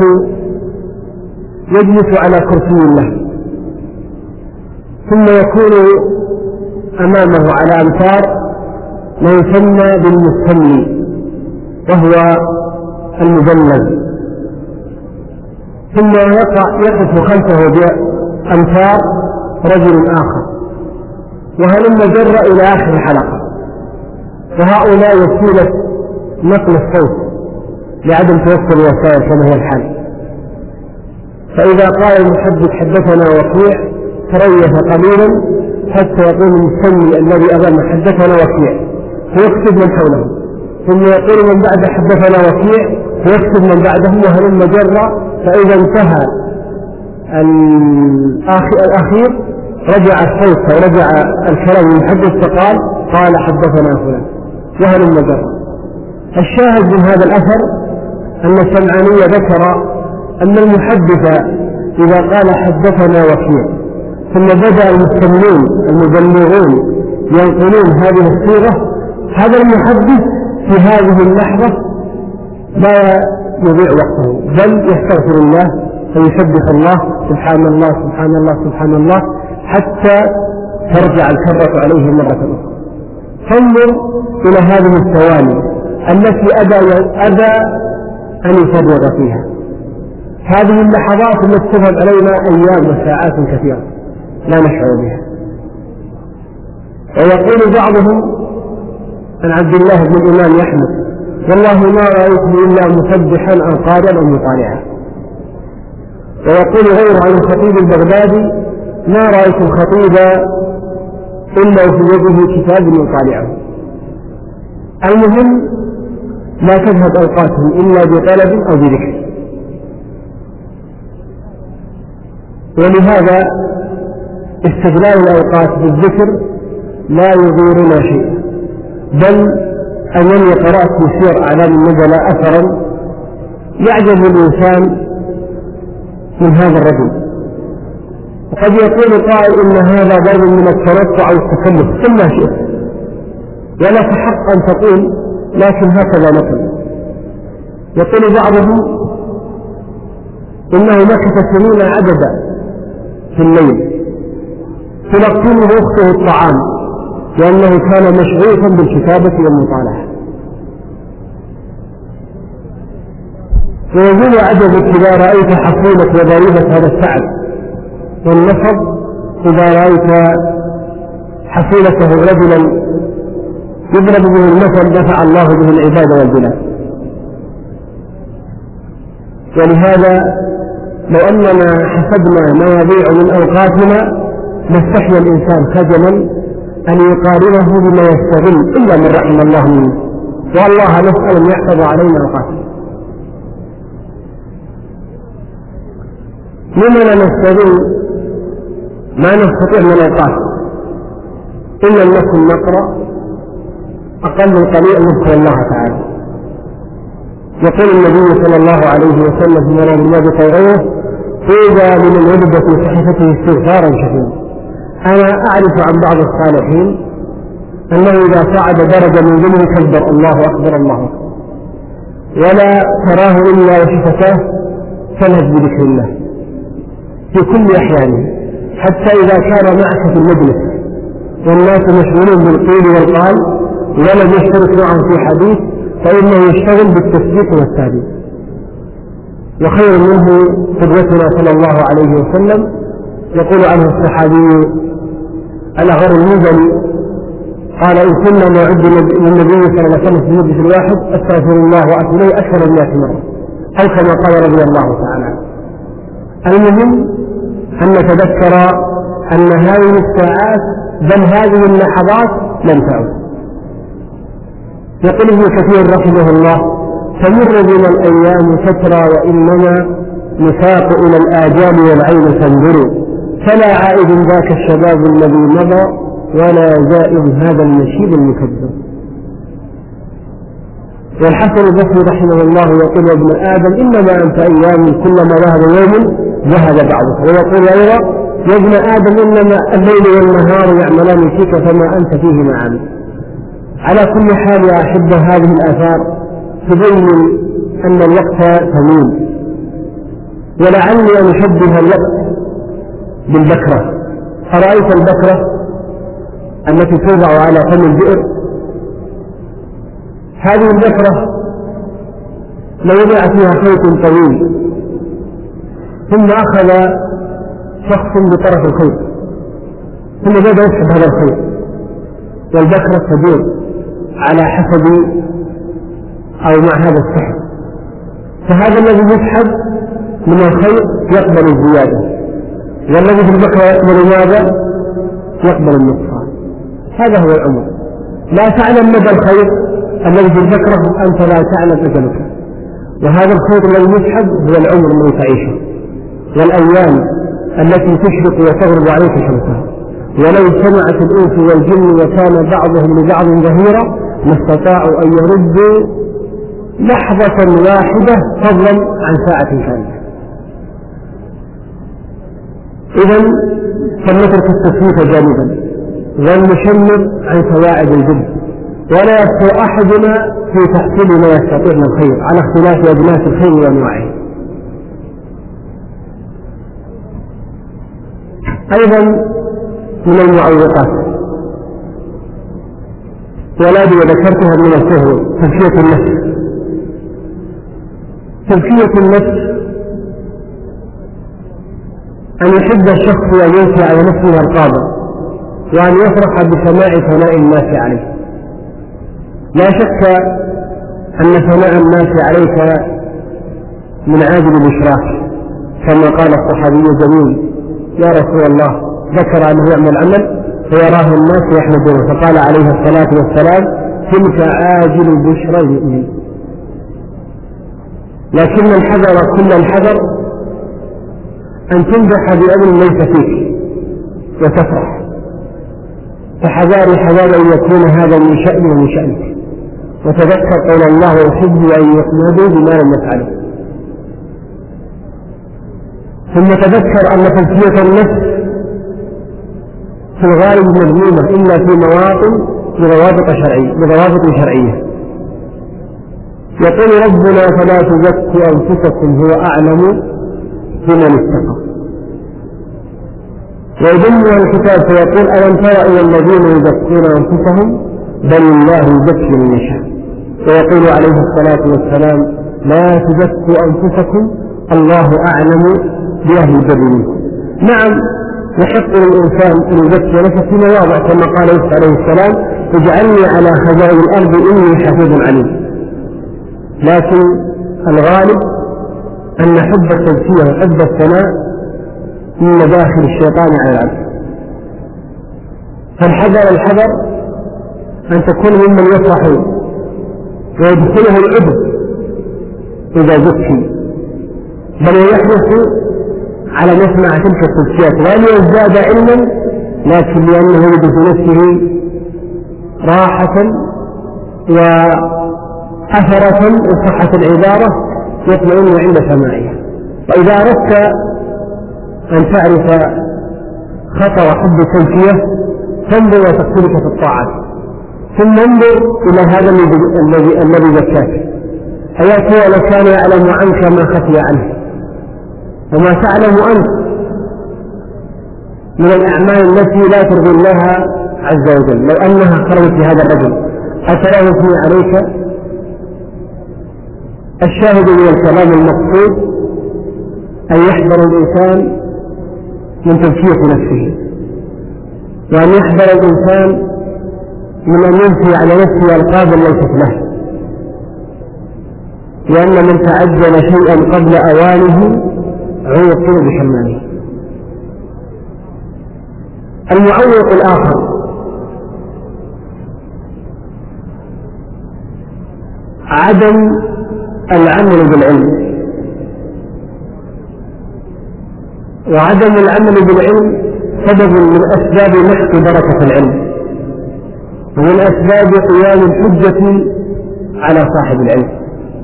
يجلس على كرسي له، ثم يكون أمامه على أمتار ما يسمى بالمستملي وهو المبلغ، ثم يقع يقف خلفه بأمتار رجل آخر، وهلم جر إلى آخر الحلقة. وهؤلاء وسيلة نقل الصوت لعدم توفر الوسائل كما هو الحال، فإذا قال المحدث حدثنا وكيع تريث قليلا حتى يقول المستمع الذي أظن حدثنا وكيع فيكتب من حوله، ثم يقول من بعد حدثنا وكيع فيكتب من بعده وهلم جرا، فإذا انتهى الأخير رجع الصوت ورجع الكلام المحدث فقال قال حدثنا فلان وهلم جرا. الشاهد من هذا الأثر أن السمعاني ذكر أن المحدث إذا قال حدثنا وكيع ثم بدأ المستمعون المبلغون ينقلون هذه الصيغة، هذا المحدث في هذه اللحظة لا يضيع وقته بل يستغفر الله ويسبح الله سبحان الله سبحان الله سبحان الله حتى ترجع الكرة عليه مرة أخرى. فانظر إلى هذه الثواني التي أبى أبى أن يفرغ فيها. هذه اللحظات التي تذهب علينا أيام وساعات كثيرة لا نشعر بها. ويقول بعضهم عن عبد الله بن الإمام أحمد والله ما رأيته إلا مسبحا أو قارئا أو مطالعا. ويقول غيره عن الخطيب البغدادي ما رأيت الخطيب إلا في يده كتاب يطالعه. المهم لا تذهب أوقاتهم إلا بطلب أو بذكر. ولهذا استغلال الأوقات بالذكر لا يضيرنا شيء، بل أنني قرأت في سير أعلام النبلاء أثرا يعجب الإنسان من هذا الرجل. وقد يقول قائل إن هذا ضرب من التنطع أو التكلف ثم شئت، ولك حق أن تقول، لكن هكذا نقل. يقول بعضهم إنه مكث سنين عددا في الليل تلقنه أخته الطعام لأنه كان مشغوفا بالكتابة والمطالعة. ويقول عجبك إذا رأيت حصيلة وضريبة هذا السعد والنصب، إذا رأيت حصيلته رجلا يضرب به المثل دفع الله به العباد والبلاد. ولهذا لو أننا حسبنا ما يضيع من أوقاتنا لاستحيا الإنسان خجلا أن يقارنه بما يستغل إلا من رحم الله منه، والله نسأل أن يحفظ علينا أوقاتنا. لما نستغل ما نستطيع من الأوقات إلا أن نكون نقرأ أقل القليل نذكر الله تعالى. يقول النبي صلى الله عليه وسلم في مرام الله بطيعه طوبى لمن وجد في صحيفته استغفارا شديدا. أنا أعرف عن بعض الصالحين أنه إذا صعد درجة من ذنبه كبر الله أكبر الله أكبر، ولا تراه إلا وشفتاه تلهج بذكر الله في كل أحيانه، حتى إذا كان معك في المجلس والناس مشغولون بالقيل والقال ولم يشترك معهم في حديث فإنه يشتغل بالتسبيح والتهليل. وخير منه قدوتنا صلى الله عليه وسلم يقول عنه الصحابي الأغر المزني قال إن كنا نعد للنبي صلى الله عليه وسلم في المجلس الواحد أستغفر الله وأتوب إليه أكثر من مئة مرة أو كما قال رضي الله تعالى. المهم أن نتذكر أن هذه الساعات بل هذه اللحظات لن تعود. يقول ابن كثير رحمه الله تمر بنا الأيام فترة وإنما نساق إلى الآجال والعين تنظر، فلا عائد ذاك الشباب الذي مضى ولا زائد هذا النشيد المكبر. والحسن البصري رحمه الله يقول ابن آدم إنما أنت أيام كلما ذهب يوم ذهب بعضه. ويقول أيضا يا ابن آدم إنما الليل والنهار يعملان فيك فما أنت فيه عامل. على كل حال يا أحبة هذه الآثار تبين أن الوقت ثمين، ولعلي أن أشبه الوقت بالبكرة. أرأيت البكرة التي توضع على فم البئر؟ هذه البكرة لو وضع فيها خيط طويل ثم أخذ شخص بطرف الخيط ثم بدأ يسحب هذا الخيط والبكرة تدور على حسب أو مع هذا السحب، فهذا الذي يسحب من الخير يقبل الزيادة، والذي في البكرة يقبل ماذا؟ يقبل النقصان. هذا هو الأمر. لا تعلم مدى الخير الذي في البكرة أنت لا تعلم أجلك، وهذا الخير الذي يسحب هو العمر الذي تعيشه والأيام التي تشرق وتغرب عليك شمسها. ولو سمعت الإنس والجن وكان بعضهم لبعض ظهيرا ما استطاعوا أن يردوا لحظة واحدة فضلا عن ساعة كاملة. إذن فلنترك التسويف جانبا ولنشمر عن سواعد الجد، ولا يخطئ أحدنا في تحصيل ما يستطيع من الخير على اختلاف أجناس الخير وأنواعه. أيضا من المعوقات ولادي وذكرتها من السهو تزكية النفس. تزكية النفس أن يحب الشخص أن ينسى على نفسه القابل وأن يفرح بسماع ثناء الناس عليه. لا شك أن ثناء الناس عليك من عاجل الإشراك، كما قال الصحابي الجميل يا رسول الله ذكر أنه يعمل عمل فيراه الناس يحمدونه، فقال عليه الصلاة والسلام تلك عاجل البشرى المؤمن. لكن الحذر كل الحذر أن تنجح بأمر ليس فيك وتفرح، فحذاري حذار أن يكون هذا من شأني ومن شأنك. وتذكر قول الله يحب أن يحمدوا بما لم يفعلوا. ثم تذكر أن تزكية النفس في الغالب مذمومة إلا في مواطن بضوابط شرعية بضوابط شرعية. يقول ربنا فلا تزكوا أنفسكم هو أعلم بمن اتقى. ويدلها الكتاب فيقول ألم تر إلى الذين يزكون أنفسهم بل الله يزكي من يشاء. ويقول عليه الصلاة والسلام لا تزكوا أنفسكم الله أعلم بأهل البر منكم. نعم يحق للإنسان أن يزكي نفسه في مواضع كما قال يوسف عليه السلام اجعلني على خزائن الأرض إني حفيظ عليم، لكن الغالب أن حب التزكية وحب الثناء من مداخل الشيطان على العبد. فالحذر الحذر أن تكون ممن يفرح ويدخله العبد إذا زكي، بل يحرص على مسمع تلك التزكيات وأن يزداد علما، لكن لأنه يجد في نفسه راحة وأثرة وصحة العبارة يطمئن عند سماعها. وإذا أردت أن تعرف خطر حب التزكية تنظر وتقتلك في الطاعات، ثم انظر إلى هذا الذي الذي زكاك أياك لو كان يعلم عنك ما خفي عنه وما تعلم أنت من الأعمال التي لا ترضي الله عز وجل. لو أنها خرجت في هذا الرجل أتراه فيه عليك. الشاهد من الكلام المقصود أن يحذر الإنسان من تزكية نفسه، وأن يحذر الإنسان من أن ينفي على نفسه ألقاب ليست له، لأن من تعجل شيئا قبل أوانه عوقب بحرمانه. المعوق الآخر عدم العمل بالعلم. وعدم العمل بالعلم سبب من أسباب محق بركة العلم، ومن أسباب قيام الحجة على صاحب العلم.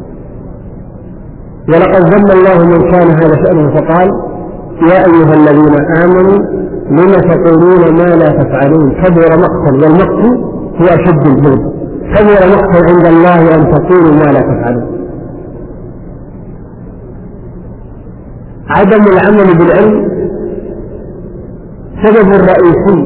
ولقد ذم الله من كان هذا شأنه فقال يا أيها الذين آمنوا لم تقولون ما لا تفعلون كبر مقتا، والمقت هو أشد الجهد. كبر مقتا عند الله أن تقولوا ما لا تفعلون. عدم العمل بالعلم سبب رئيسي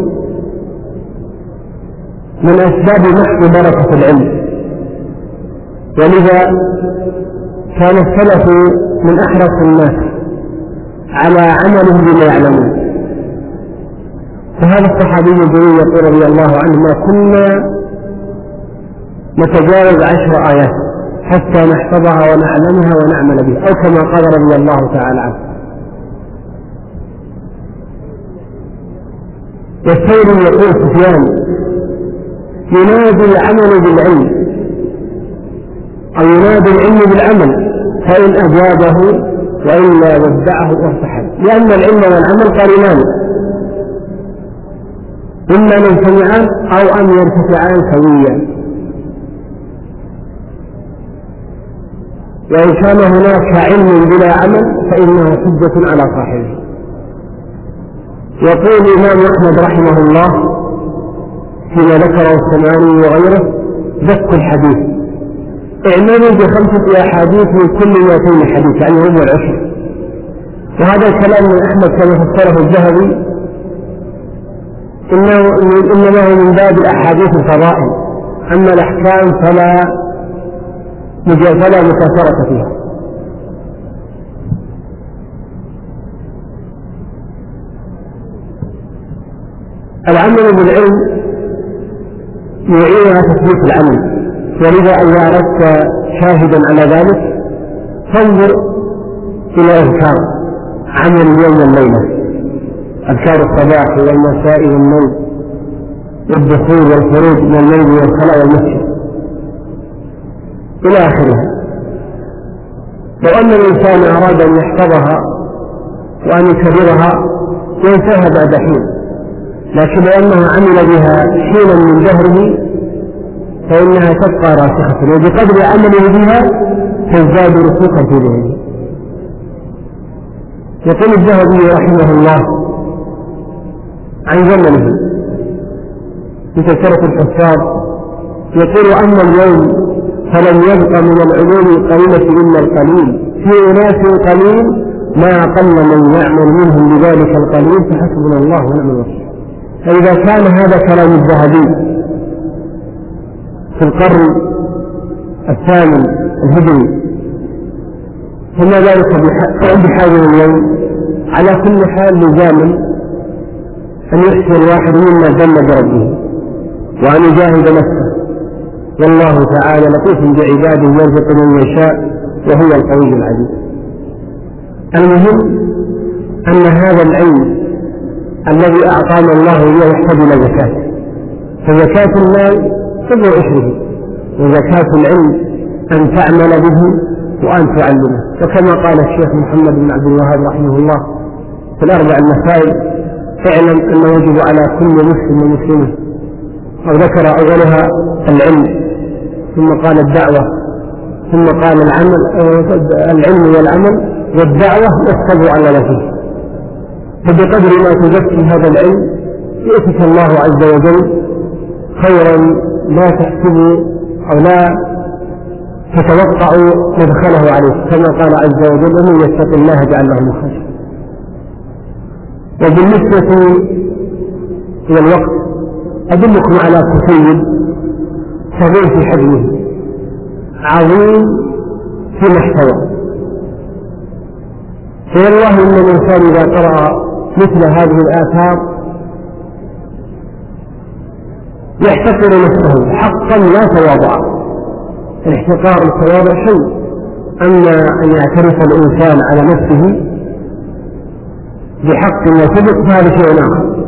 من أسباب محق بركة العلم، ولذا كان السلف من أحرص الناس على عمله بما يعلمون. فهذا الصحابي الجليل يقول رضي الله عنه ما كنا نتجاوز عشر آيات حتى نحفظها ونعلمها ونعمل بها، أو كما قال رضي الله تعالى عنه. والثوري يقول سفيان: ينادي العمل بالعلم أو ينادي العلم بالعمل، فإن أجابه وإلا ودعه وارتحل، لأن العلم والعمل قرينان، إما أن يجتمعان أو أن يرتفعان سويا. وإن كان هناك علم بلا عمل فإنه حجة على صاحبه. يقول الإمام أحمد رحمه الله فيما ذكره السمعاني وغيره: دق الحديث، اعملوا بخمسة أحاديث من كل مئتين حديث، يعني هم العشر. وهذا الكلام من أحمد كما فسره الذهبي إنما هو من باب الأحاديث الفضائل، أما الأحكام فلا فلا مكاثرة فيها. العمل بالعلم يعينها تثبيت العمل، ولذا إذا أردت شاهدا على ذلك فانظر إلى أذكار عمل اليوم والليلة، أذكار الصباح والمساء والنوم والدخول والخروج من الليل والخلاء والمسجد إلى آخره. لو أن الإنسان أراد أن يحفظها وأن يكررها ينساها بعد حين، لكن لأنه عمل بها حينا من دهره فإنها تبقى راسخة، وبقدر عمله بها تزداد رسوخا في ذهنه. يقول الذهبي رحمه الله عن زمنه في تذكرة الحفاظ، يقول: أما اليوم فلم يبق من العلوم القليلة إلا القليل، في أناس قليل ما أقل من يعمل منهم بذلك القليل، فحسبنا الله ونعم الوكيل. فإذا كان هذا كلام الذهبي في القرن الثامن الهجري، فما ذلك بحاجة اليوم؟ على كل حال لزاما أن يحسن الواحد مما ذل بربه وأن يجاهد نفسه، والله تعالى لطيف بعباده يرزق من يشاء وهو القوي العزيز. المهم أن هذا العلم الذي أعطانا الله إياه يحتاج إلى زكاة، فزكاة المال سبع عشره، وزكاة العلم أن تعمل به وأن تعلمه. وكما قال الشيخ محمد بن عبد الوهاب رحمه الله في الأربع المسائل: اعلم أنه يجب على كل مسلم ومسلمة، وذكر أولها العلم، ثم قال الدعوة، ثم قال العمل، العلم والعمل والدعوة والصبر على نفسه. فبقدر ما تزكي هذا العلم يؤتك الله عز وجل خيرا لا تحسب أو لا تتوقع مدخله عليه، كما قال عز وجل: ومن يتق الله يجعل له مخرجا. وبالنسبة إلى الوقت أدلكم على كتيب صغير في حجمه عظيم في محتوى، فوالله إن الإنسان إذا قرأ مثل هذه الآثار يحتقر نفسه حقا لا تواضع. الاحتقار التواضع شيء، أما أن يعترف الإنسان على نفسه بحق وصدق هذا شيء آخر.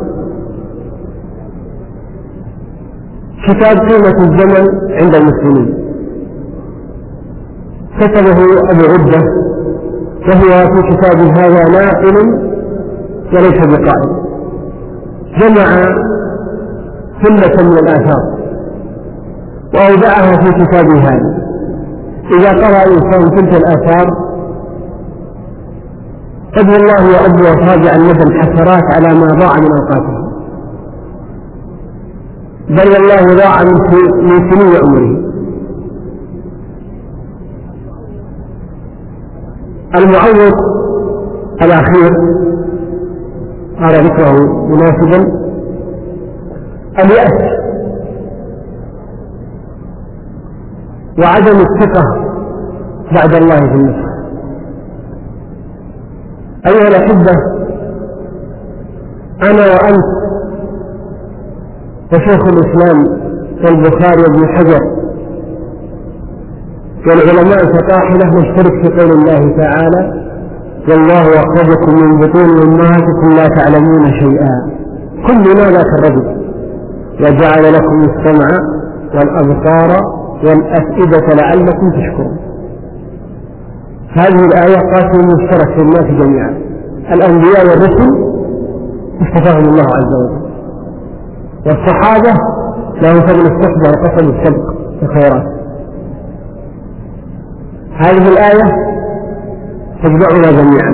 كتاب قيمة الزمن عند المسلمين كتبه أبو عدة، وهو في كتاب هذا ناقل وليس بقائل، جمع ثلة من الآثار وأودعها في كتابه هذا. إذا قرأ الإنسان تلك الآثار قد الله يعد وصاجع الندم حسرات على ما ضاع من أوقاته، بل والله ضاع من سنين عمره. المعوض الأخير قال ذكره مناسبا: اليأس وعدم الثقة بعد الله في النصر. أيها الأحبة، أنا وأنت وشيخ الإسلام والبخاري وابن حجر والعلماء الفقاهة نشترك في قول الله تعالى والله أخرجكم من بطون أمهاتكم لا تعلمون شيئا. كلنا ذاك الرجل وجعل لكم السمع والأبصار والأفئدة لعلكم تشكرون. هذه الآية قاسم مشترك في الناس جميعا، الأنبياء والرسل اصطفاهم الله عز وجل، والصحابة لهم فضل الصحبة وقصد السبق الخيرات. هذه الآية تجمعنا جميعا،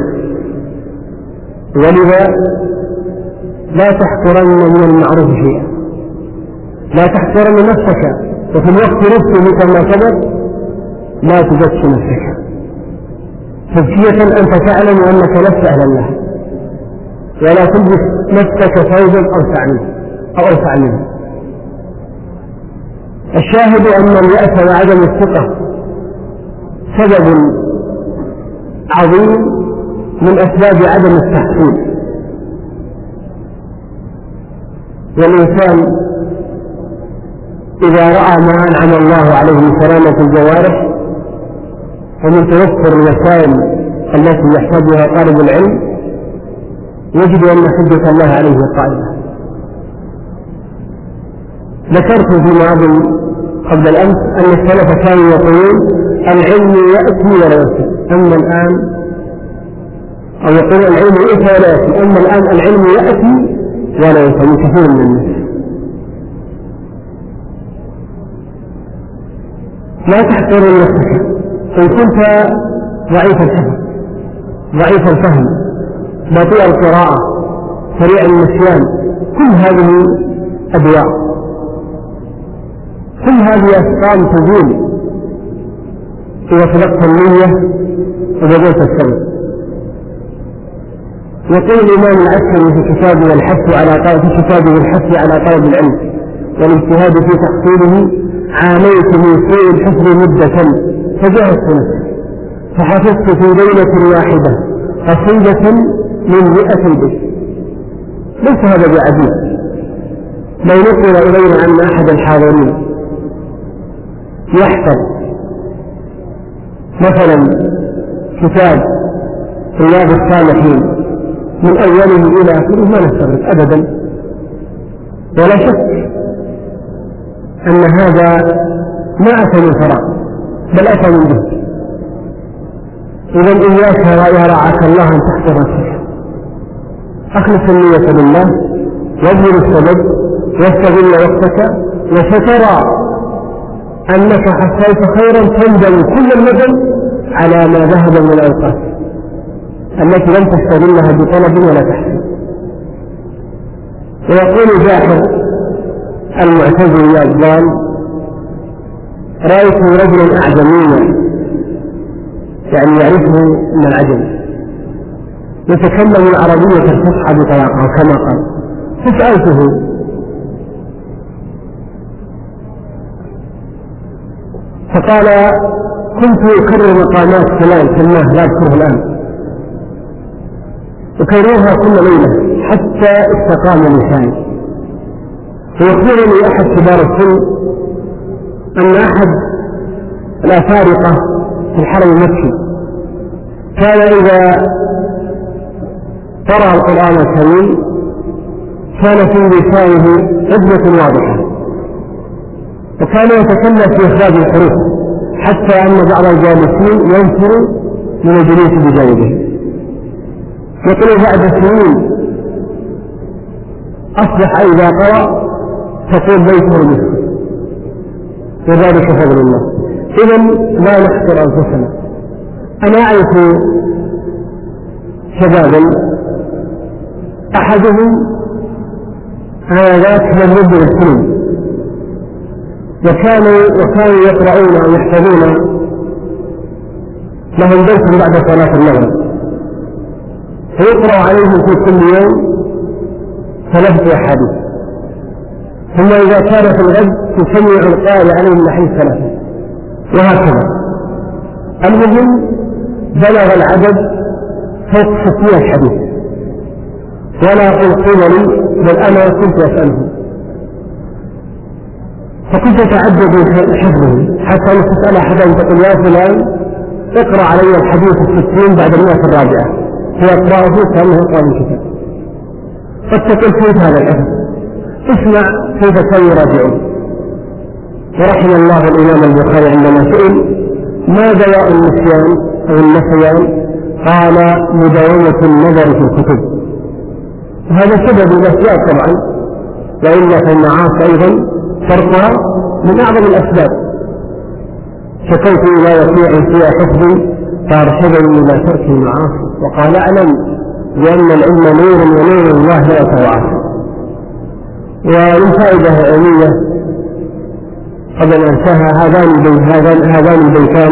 ولذا لا تحقرن من المعروف شيئا، لا تحقرن نفسك، وفي الوقت نفسه كما سبق لا تزكي نفسك تزكية أنت تعلم أنك لست أهلا لها، ولا تلبس نفسك ثوبا أوسع منه أو أوسع منه. الشاهد أن اليأس وعدم الثقة سبب عظيم من أسباب عدم التحصيل، والإنسان إذا رأى ما أنعم الله عليه من سلامة الجوارح ومن توفر الوسائل التي يحتاجها طالب العلم يجد أن حجة الله عليه قائمة. ذكرت في ماضي قبل الأمس أن السلف كانوا يقولون العلم يأتي ولا يأتي، أما الآن أو يقول العلم يأتي ولا يأتي، أما الآن العلم يأتي ولا يأتي من كثير من الناس. لا تحقر نفسك إن كنت ضعيف الحفظ ضعيف الفهم بطيء القراءة سريع النسيان، كل هذه أدواء، كل هذه أسقام تزول إذا صدقت النية وبذلت السبب. يقول الإمام العسكري في كتابه الحث على طلب في كتابه الحث على طلب العلم والاجتهاد في تحصيله: عانيت من سوء الحفظ مدة فجاهدت نفسي فحفظت في ليلة واحدة قصيدة من مئة بيت. ليس هذا بعجيب، لو نقل إلينا أن أحد الحاضرين يحفظ مثلا كتاب رياض الصالحين من أوله إلى آخره ما نستغرب أبدا، ولا شك أن هذا ما أتى من فراغ بل أتى من جهد. إذن إياك ويرعاك الله أن تحفظ نفسك، أخلص النية لله واجبر السبب واستغل وقتك، وسترى أنك حصلت خيرا تندم كل الندم على ما ذهب من الأوقات التي لم تستغلها بطلب ولا تحصيل. ويقول جاحر المعتزلي الضال: رأيت رجلا أعجميا، يعني يعرفه من العجم، يتكلم العربية الفصحى بطلاقة كما قال، فسألته: فقال: كنت أكرر مقامات فلان سماه لا أذكره الآن، أكررها كل ليلة حتى استقام لساني. ويخبرني أحد كبار السن أن أحد الأفارقة في الحرم المكي كان إذا قرأ القرآن الكريم كان في لسانه عزمة واضحة، وكان يتكلم في إخراج الحروف حتى أن بعض الجالسين ينفر من الجلوس بجانبه. يقول: بعد سنين أصبح إذا قرأ تقول بيته المسك، وذلك فضل الله. إذن لا نحقر أنفسنا. أنا أعرف شبابا أحدهم آيات لم يبلغ السنين، وكانوا وكانوا يقرؤون أو يحفظون لهم درس بعد صلاة المغرب، فيقرأ عليهم في كل يوم ثلاثة أحاديث، ثم إذا كان في الغد تسمع القارئ عليهم نحو ثلاثة، وهكذا. المهم بلغ العدد فوق ستين حديث، ولا أقول قيل لي بل أنا كنت أسأله. فكنت أتعجب حفظه حتى أن تسأل أحدا تقول يا فلان اقرأ علي الحديث الستين بعد المئة الرابعة فيقرأه كأنه يقرأ من كتاب. قد تقول كيف هذا الحفظ؟ اسمع كيف كانوا يراجعون. ورحم الله الإمام البخاري عندما سئل ما دواء النسيان أو النسيان قال مداومة النظر في الكتب. هذا سبب الأسباب طبعا، وإلا فالمعاصي أيضا تركها من أعظم الأسباب. شكوت إلى وكيع فيها حفظ فارشدني إلى ترك المعاصي وقال اعلم بأن العلم نور ونور الله لا يتضاعف. ومن فائدة علمية قبل أن انتهى هذان البيتان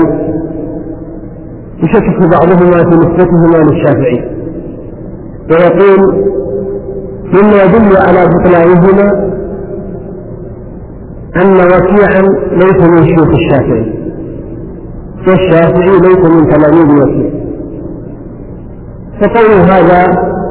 يشكك بعضهما في نسبتهما للشافعي ويقول مما يدل على بطلانهما أن وكيعا ليس من شيوخ الشافعي والشافعي ليس من تلاميذ وكيع. فقول هذا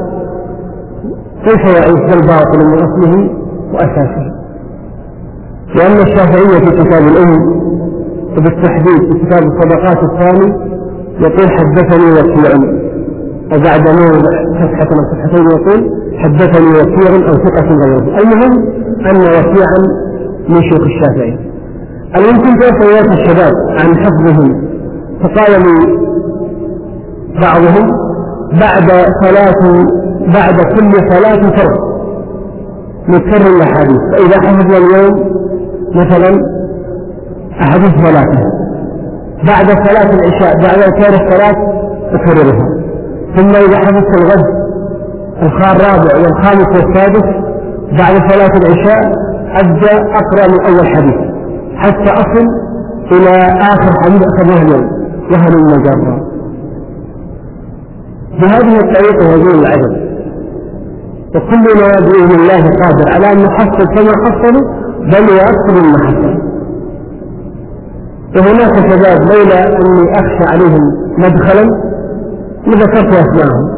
كيف يعيش الباطل من أصله وأساسه، لأن الشافعية في كتاب الأم وبالتحديد في كتاب الصدقات الثاني يقول حدثني وكيع، وبعد موضع فتحة من فتحتين يقول حدثني وكيع أو ثقة غيره. المهم أن وكيعا من شيوخ الشافعي. الممكن تأخذ الشباب عن حفظهم فقال لي بعضهم بعد صلاة بعد كل صلاة فرض نكرر الأحاديث، فإذا حفظنا اليوم مثلا أحاديث ثلاثة بعد صلاة العشاء بعد كان الصلاة أكررها، ثم إذا حفظت الغد الرابع والخامس والسادس بعد صلاة العشاء أبدأ أقرأ من أول حديث حتى أصل إلى آخر حديث أخذه اليوم وهل المجرى. بهذه الطريقة يزول العدد، وكلنا بإذن الله قادر على أن نحصل كما حصلوا بل وأكثر مما حصل. وهناك شباب لولا أني أخشى عليهم مدخلا لذكرت أسماءهم،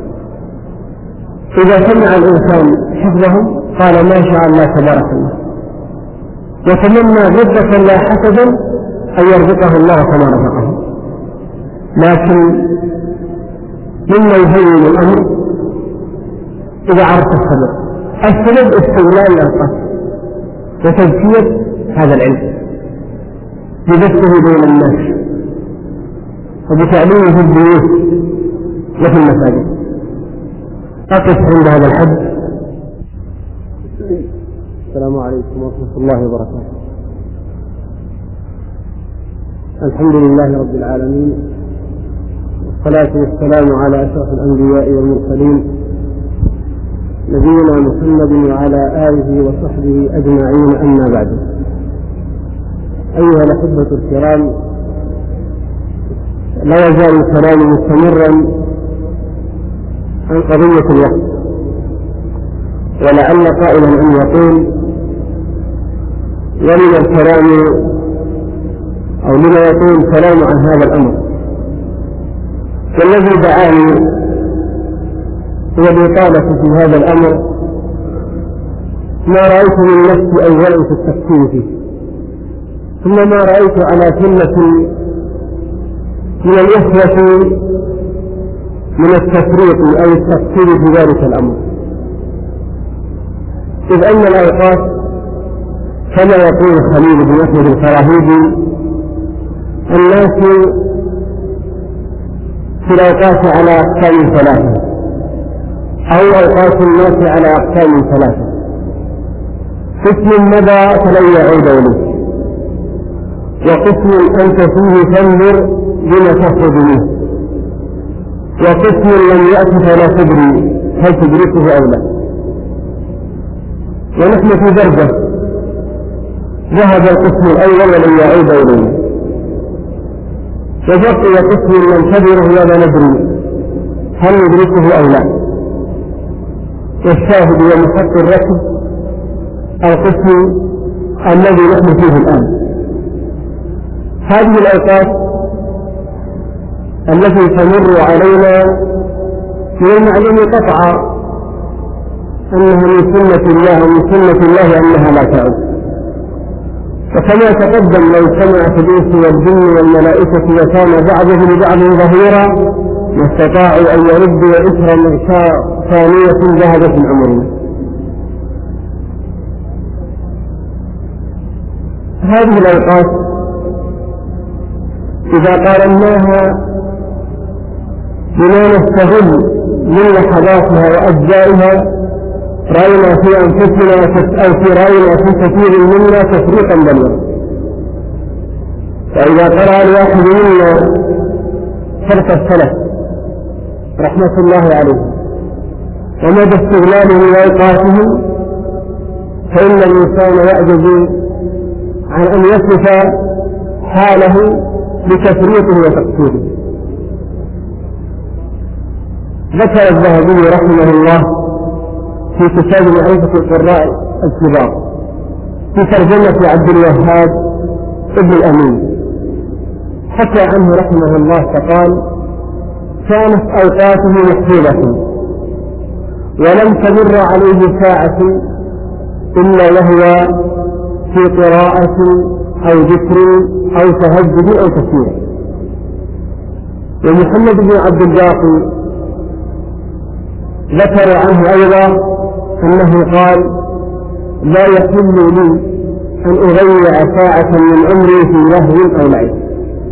إذا سمع الإنسان حفظهم قال ما شاء الله تبارك الله، وتمنى رزقا لا حسدا أن يرزقه الله كما رزقه. لكن مما يهون الأمر إذا عرفت السبب. السبب استغلال الأوقات وتزكية هذا العلم ببثه بين الناس وبتعليمه في البيوت وفي المساجد. أقف عند هذا الحد. السلام عليكم ورحمة الله وبركاته. الحمد لله رب العالمين، والصلاة والسلام على أشرف الأنبياء والمرسلين نبينا محمد وعلى آله وصحبه أجمعين، أما بعد. أيها الأحبة الكرام، لا يزال الكلام مستمرا عن قضية الوقت، ولعل قائلا أن يقول ومن الكلام أو لما يقول الكلام عن هذا الأمر. والذي دعاني هو الإطالة في هذا الأمر ما رأيت من نفسي أولا في التفكير فيه، ثم ما رأيت على سنة من الإخوة من التفريط أو التفكير في ذلك الأمر. إذ أن الأوقات كما يقول خليل بن أحمد الفراهيدي الناس في الأوقات على أقسام ثلاثة، أو أوقات الناس على أقسام ثلاثة: قسم مضى فلن يعود إليه، وقسم أنت فيه تنظر بما تخرج منه، وقسم لم يأت فلا تدري هل تدركه أو لا. ونحن في درجة ذهب القسم الأول ولم يعود إليه، وبقي قسم ننتظره ولا ندري هل ندركه أو لا. والشاهد ومحط الركب القسم الذي نحن فيه الآن. هذه الأوقات التي تمر علينا من المعلوم قطعا أنها من سنة الله ومن سنة الله أنها لا تعود، وكما تقدم لو سمعت الإنس والجن والملائكة وكان بعضهم لبعض ظهيرا ما استطاعوا أن يردوا إثر الإعشاء ثانية ذهبت من عمرنا. هذه الأوقات إذا قارناها بما نستغل من لحظاتها وأجزائها رأينا في أنفسنا أو في رأينا في كثير منا تفريقا بيننا. فإذا قرأ الواحد منا فرق السلف رحمة الله عليه ومدى استغلاله وأوقاتهم فإن الإنسان يعجز عن أن يصف حاله بتفريطه وتقصيره. ذكر الذهبي رحمه الله في كتاب معرفة القراء الكبار في ترجمة عبد الوهاب ابن الأمين، حكى عنه رحمه الله فقال: كانت أوقاته محفوظة ولم تمر عليه ساعة إلا وهو في قراءة أو ذكر أو تهجد أو تفسير. ومحمد بن عبد الباقي ذكر عنه أيضا أنه قال: لا يحل لي أن أضيع ساعة من عمري في لهو أو لعب.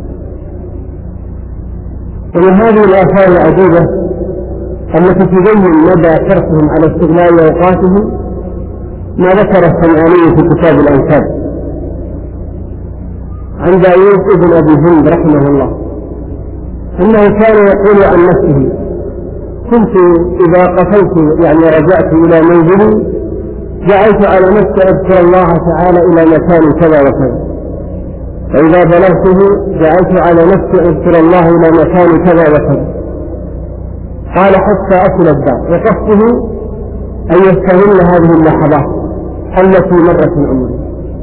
ومن هذه الآثار العجيبة التي تبين مدى حرصهم على استغلال أوقاتهم ما ذكر الصنعاني في كتاب الأنساب عن داوود ابن أبي هند رحمه الله أنه كان يقول عن نفسه: كنت إذا قفلت يعني رجعت إلى منزلي جعلت على نفسي أذكر الله تعالى إلى مكان كذا وكذا، فإذا بلغته جعلت على نفسي أذكر الله إلى مكان كذا وكذا. قال: حتى أصل الدار، وقصده أن يستغل هذه اللحظات التي مرت من عمره.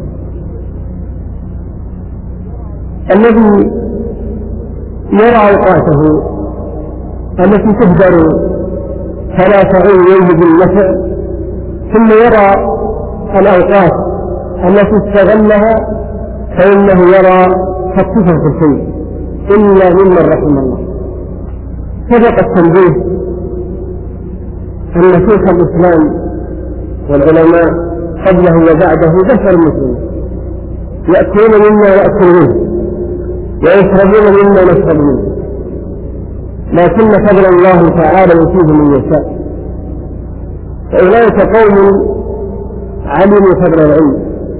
الذي يرى أوقاته التي تهدر فلا تعين يوجد النفع، ثم يرى الأوقات التي استغلها فإنه يرى خطفا في الشيء إلا ممن رحم الله. سبق التنبيه أن شيخ الإسلام والعلماء قبله وبعده بشر مسلم يأكلون مما يأكلون ويشربون مما نشرب منه، لكن فضل الله تعالى يؤتيه من يشاء. فأولئك قوم علموا فضل العلم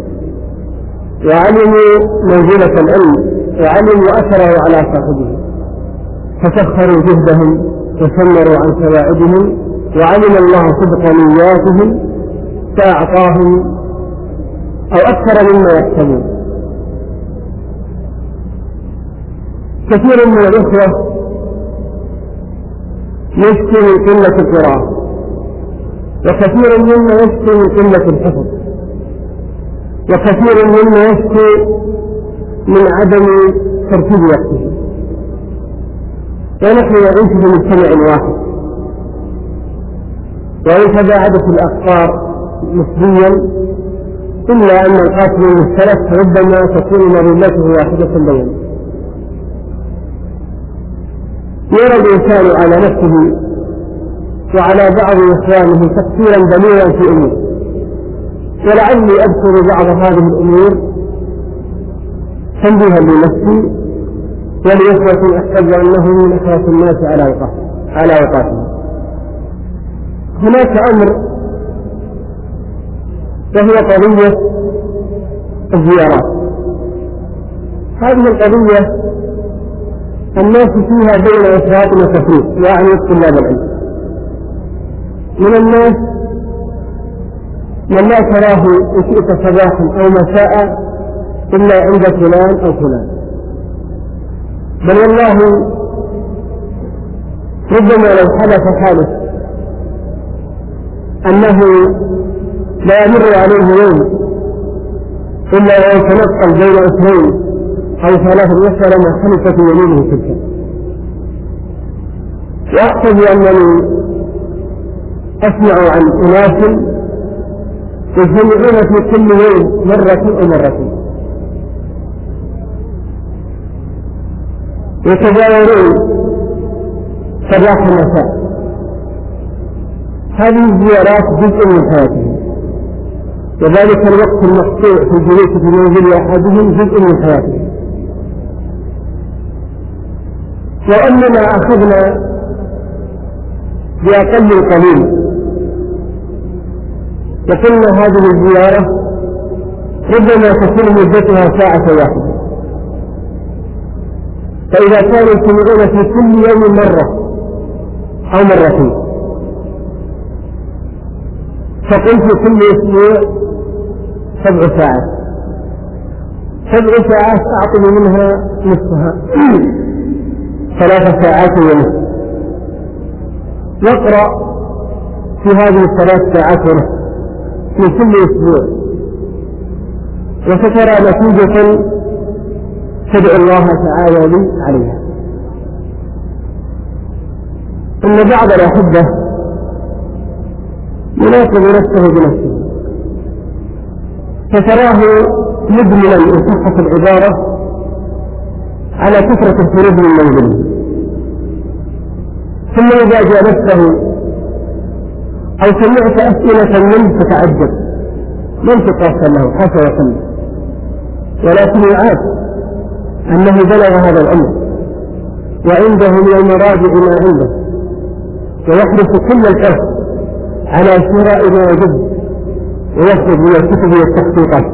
وعلموا منزلة العلم وعلموا أثره على صاحبه، فسخروا جهدهم وسمروا عن سواعدهم، وعلم الله صدق نياتهم فأعطاهم أو أكثر مما يحسبون. كثير من الأخوة يشكي من قلة القراءة، وكثير مما يشكي من قلة الحفظ، وكثير مما يشكي من عدم ترتيب وقته. ونحن نعيش في مجتمع واحد، وإن تباعدت الأخبار نسبيا إلا أن القاسم المشترك ربما تكون مظلته واحدة بيننا. يرى الإنسان على نفسه وعلى بعض إخوانه تقصيرا بليغا في أمور، ولعلي أذكر بعض هذه الأمور تنبيها لنفسي ولإخوة أحسب أنهم من أحرص الناس على أوقاتهم. هناك أمر وهي قضية الزيارات. هذه القضية الناس فيها بين إفراط وتفريط، يعني طلاب العلم. من الناس من لا تراه إن شئت صباحا أو مساء إلا عند فلان أو فلان، بل والله ربما لو حدث حادث أنه لا يمر عليه يوم إلا ويتنقل بين اثنين أو ثلاثة يسأل ما حدث يمينه تلك. وأحسب أنني أسمع عن أناس يجتمعون في كل يوم مرة أو مرتين، يتجاورون صباح المساء. هذه الزيارات جزء من حياتهم، وذلك الوقت المقطوع في الجلوس في منزل أحدهم جزء من حياتهم. وأننا أخذنا بأقل قليل وقلنا هذه الزيارة ربما تكون مدتها ساعة واحدة، فإذا كانوا يجتمعون في كل يوم مرة أو مرتين فقل في كل أسبوع سبع ساعات، سبع ساعات أعطني منها نصفها ثلاث ساعات ونصف، يقرأ في هذه الثلاث ساعات ونصف في كل أسبوع، وسترى نتيجة تدعو الله تعالى لي عليها. إن بعض الأحبة يناقض نفسه بنفسه، فتراه مدمنا إن صحت العبارة على كثرة الخروج من منزله، ثم إذا جالسته أو سمعت أسئلة منه فتعجب لم تقاس له حتى يقل، ولكن يعاد أنه بلغ هذا الأمر وعنده من المراجع ما عنده، ويحرص كل الحرص على شراء ما يجب ويخرج من الكتب والتحقيقات.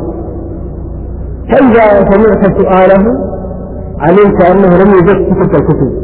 فإذا سمعت سؤاله علمت أنه لم يجد تلك الكتب،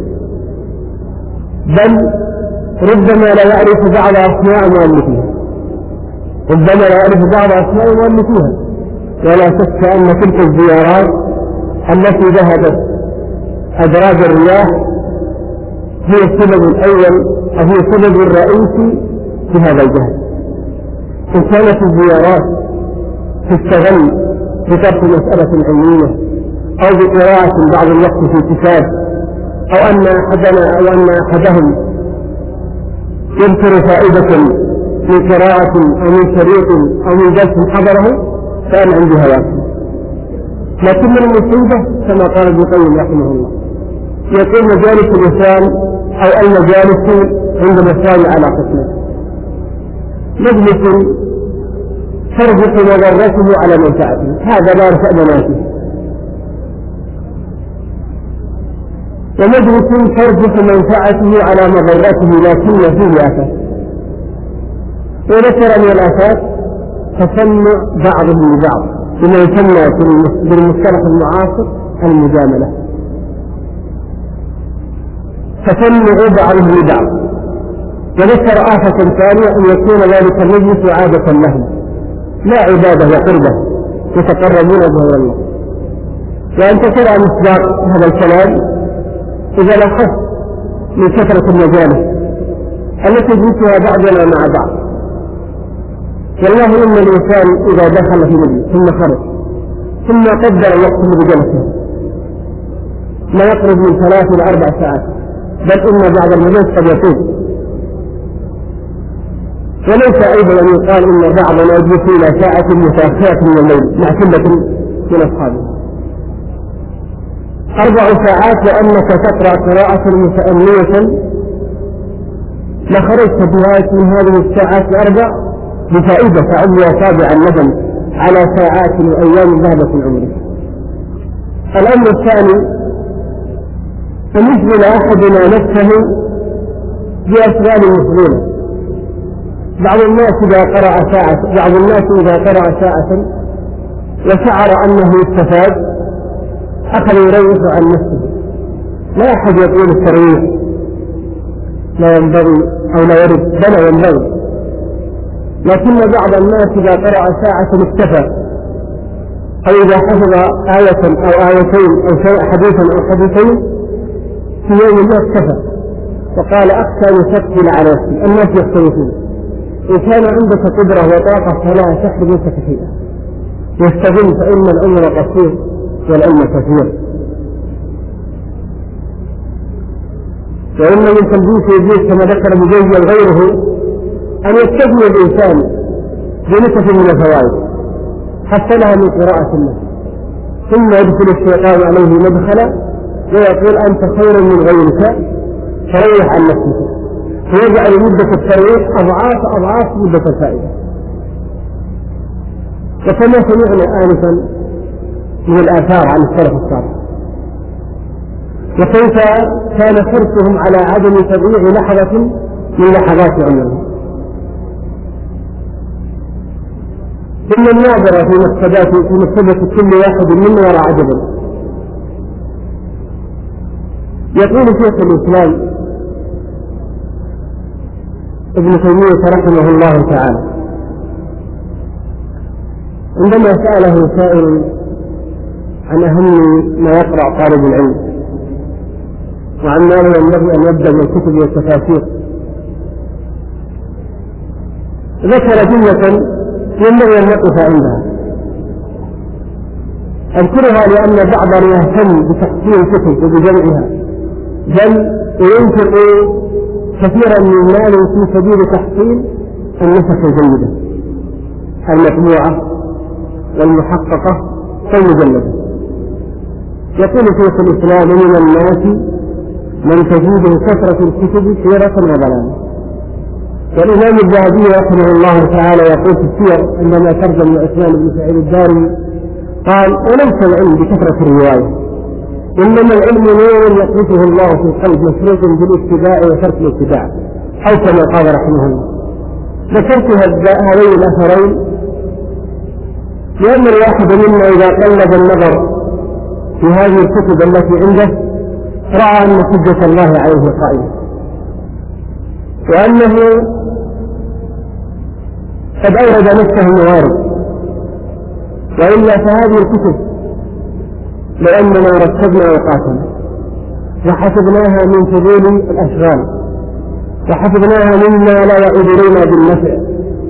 بل ربما لا يعرف بعض أسماء مؤلفيها، ربما لا يعرف بعض أسماء مؤلفيها. ولا شك أن تلك الزيارات التي ذهبت أدراج الرياح هي السبب الأول أو هي السبب الرئيسي في هذا الجهل. إن كانت الزيارات تستغل بطرح مسألة علمية أو بقراءة بعض الوقت في كتاب، أو أن أحدنا أو أن أحدهم يذكر فائدة من قراءة أو من شريط أو من درس حضره، فأنا عندي هواك. لكن من المصيبة كما قال ابن القيم رحمه الله يقول مجالس الإنسان أو المجالس عند مسائل على قسمه: مجلس تربط مضرته على منفعته، هذا لا يرفع مناته، ومجلس تربط منفعته على مضرته لكن فيه آفات. وذكر من الآفات تسمع بعضهم لبعض بما يسمى بالمصطلح المعاصر المجاملة، تسمع بعضهم لبعض. وذكر آفة ثانية أن يكون ذلك المجلس عادة لهم لا عبادة وقربة يتقربون به إلى الله. وأنت ترى مصداق هذا الكلام إذا لاحظت من كثرة المجالس التي يجلسها بعضنا مع بعض. والله إن الإنسان إذا دخل في مجلس ثم خرج ثم قدر الوقت الذي جلسه لا يقرب من ثلاث إلى أربع ساعات، بل إن بعض المجلس قد يطول. وليس أيضا أن يقال إن بعضنا يجلس إلى ساعة متأخرة من الليل مع كلة من أصحابه. أربع ساعات وأنك تقرأ قراءة متأنية لخرجت بها من هذه الساعات الأربع بفائدة تعم وتابع الندم على ساعات وأيام ذهبت من عمرك. الأمر الثاني أن يشغل أحدنا نفسه بأشغال مشغولة. بعض الناس إذا قرأ ساعة بعض الناس إذا قرأ ساعة وشعر أنه استفاد أخذ يريح عن نفسه. لا أحد يقول الترويح لا ينبغي أو لا يرد، بل ينبغي. لكن بعض الناس إذا قرأ ساعة اكتفى، أو إذا حفظ آية أو آيتين أو شيء حديثا أو حديثين في يوم ما اكتفى، وقال أخشى يثقل على نفسي. الناس يختلفون، إن كان عندك قدرة وطاقة فلا تحرم نفسك فيها، واستظن فإن العمر قصير والعلم كثير. وإن من تلبيس إبليس كما ذكر مجيزا غيره أن يستثني الإنسان بنسبة من الفوائد حصلها من قراءة الله، ثم يدخل الشيطان عليه مدخلا ويقول أنت خير من غيرك فريح عن نفسك، فيجعل مدة الترويح أضعاف أضعاف مدة الفائدة. وكما سمعنا آنفا من الآثار عن السلف الصالح وكيف كان حرصهم على عدم تضييع لحظة من لحظات عمرهم. ثم الناظرة في مكتبات في مكتبة كل واحد منا وراء عجبا. يقول شيخ الإسلام ابن تيمية رحمه الله تعالى عندما سأله سائل عن أهم ما يقرأ طالب العلم وعن ماذا ينبغي أن يبدأ من الكتب والتفاسير، ذكر جملة ينبغي أن نقف عندها أذكرها لأن بعضنا يهتم بتحصيل الكتب وبجمعها بل وينفق كثيرا من مال في سبيل تحصيل النسخ الجيدة المطبوعة والمحققة والمجلدة. يقول شيخ الإسلام من الناس من تزيده كثرة الكتب سيرة وضلالا. والإمام الذهبي رحمه الله تعالى يقول في السير عندما ترجم عثمان بن سعيد الدارمي قال وليس العلم بكثرة الرواية إنما العلم نور يقذفه الله في القلب مشروط بالاتباع وترك الاتباع أو كما قال رحمه الله. ذكرت هذين الأثرين لأن الواحد منا إذا قلب النظر في هذه الكتب التي عنده رأى أن حجة الله عليه قائمة وأنه قد أورد نفسه الموارد، وإلا فهذه الكتب لأننا رتبنا أوقاتنا وحسبناها من فضول الأشغال وحسبناها مما لا يعود إلينا بالنفع،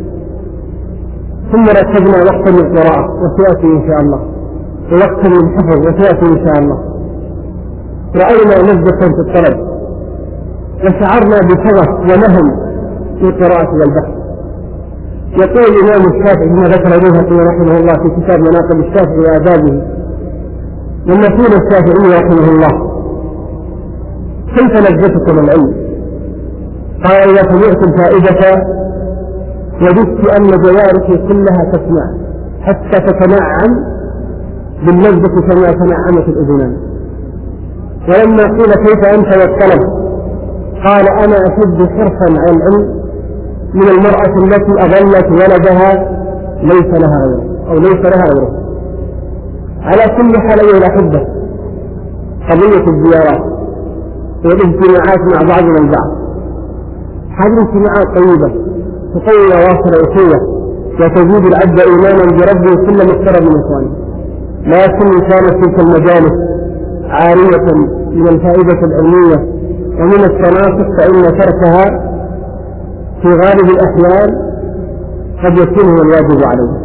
ثم رتبنا وقتا للقراءة وسيأتي إن شاء الله ووقتا للحفظ وسيأتي إن شاء الله. رأينا لذة في الطلب وشعرنا بشغف ونهم في القراءة والبحث. يقول الإمام الشافعي كما ذكر ابن رحمه الله في كتاب مناقب الشافعي وآدابه لما يقول الشافعي رحمه الله كيف لذتكم العلم؟ قال إذا سمعتم فائدة وجدت أن جوارحي كلها تسمع حتى تتنعم باللذة كما تنعمت الأذنان. ولما قيل كيف أنت والطلب قال أنا أشد حرصا على العلم من المرأة التي أظلت ولدها ليس لها غيره أو ليس لها غيره. على كل حال أيها الأحبة قضية الزيارات والاجتماعات مع بعضنا البعض هذه الاجتماعات طيبة تقوي أواصر الأخوة وتزيد العبد إيمانا بربه كل مقترب من إخوانه، لكن كانت تلك المجالس عارية من الفائدة العلمية ومن التناسق فإن تركها في غالب الأحيان قد يكون هو الواجب عليه.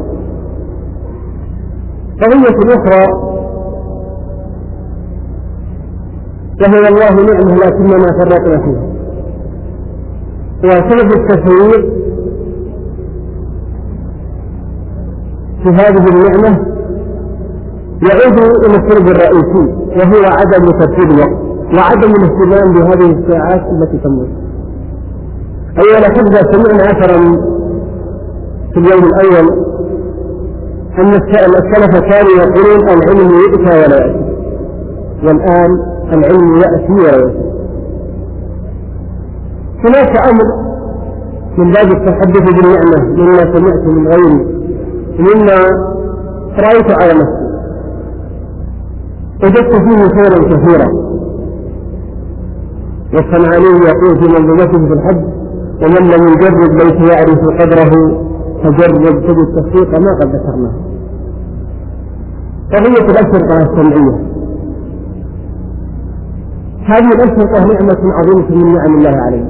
قضية أخرى وهي الله نعمه لكننا فرطنا فيها، وسبب التفريط في هذه النعمة يعود إلى السبب الرئيسي وهو عدم ترتيب الوقت وعدم الاهتمام بهذه الساعات التي تمر. أيها الأحبة سمعنا أثرا في اليوم الأول أن السلف كانوا يقولون العلم يؤتى ولا يأتي، والآن العلم يأتي ولا يأتي. هناك أمر من باب التحدث بالنعمة مما سمعت من غيري مما رأيت على نفسي وجدت فيه خيرا كثيرا. والصنعاني يقول في منظومته في الحج ومن لم يجرب ليس يعرف قدره فجرب خذ التحقيق ما قد ذكرناه. قضية الأشرطة السمعية هذه الأشرطة نعمة عظيمة من نعم الله عليه،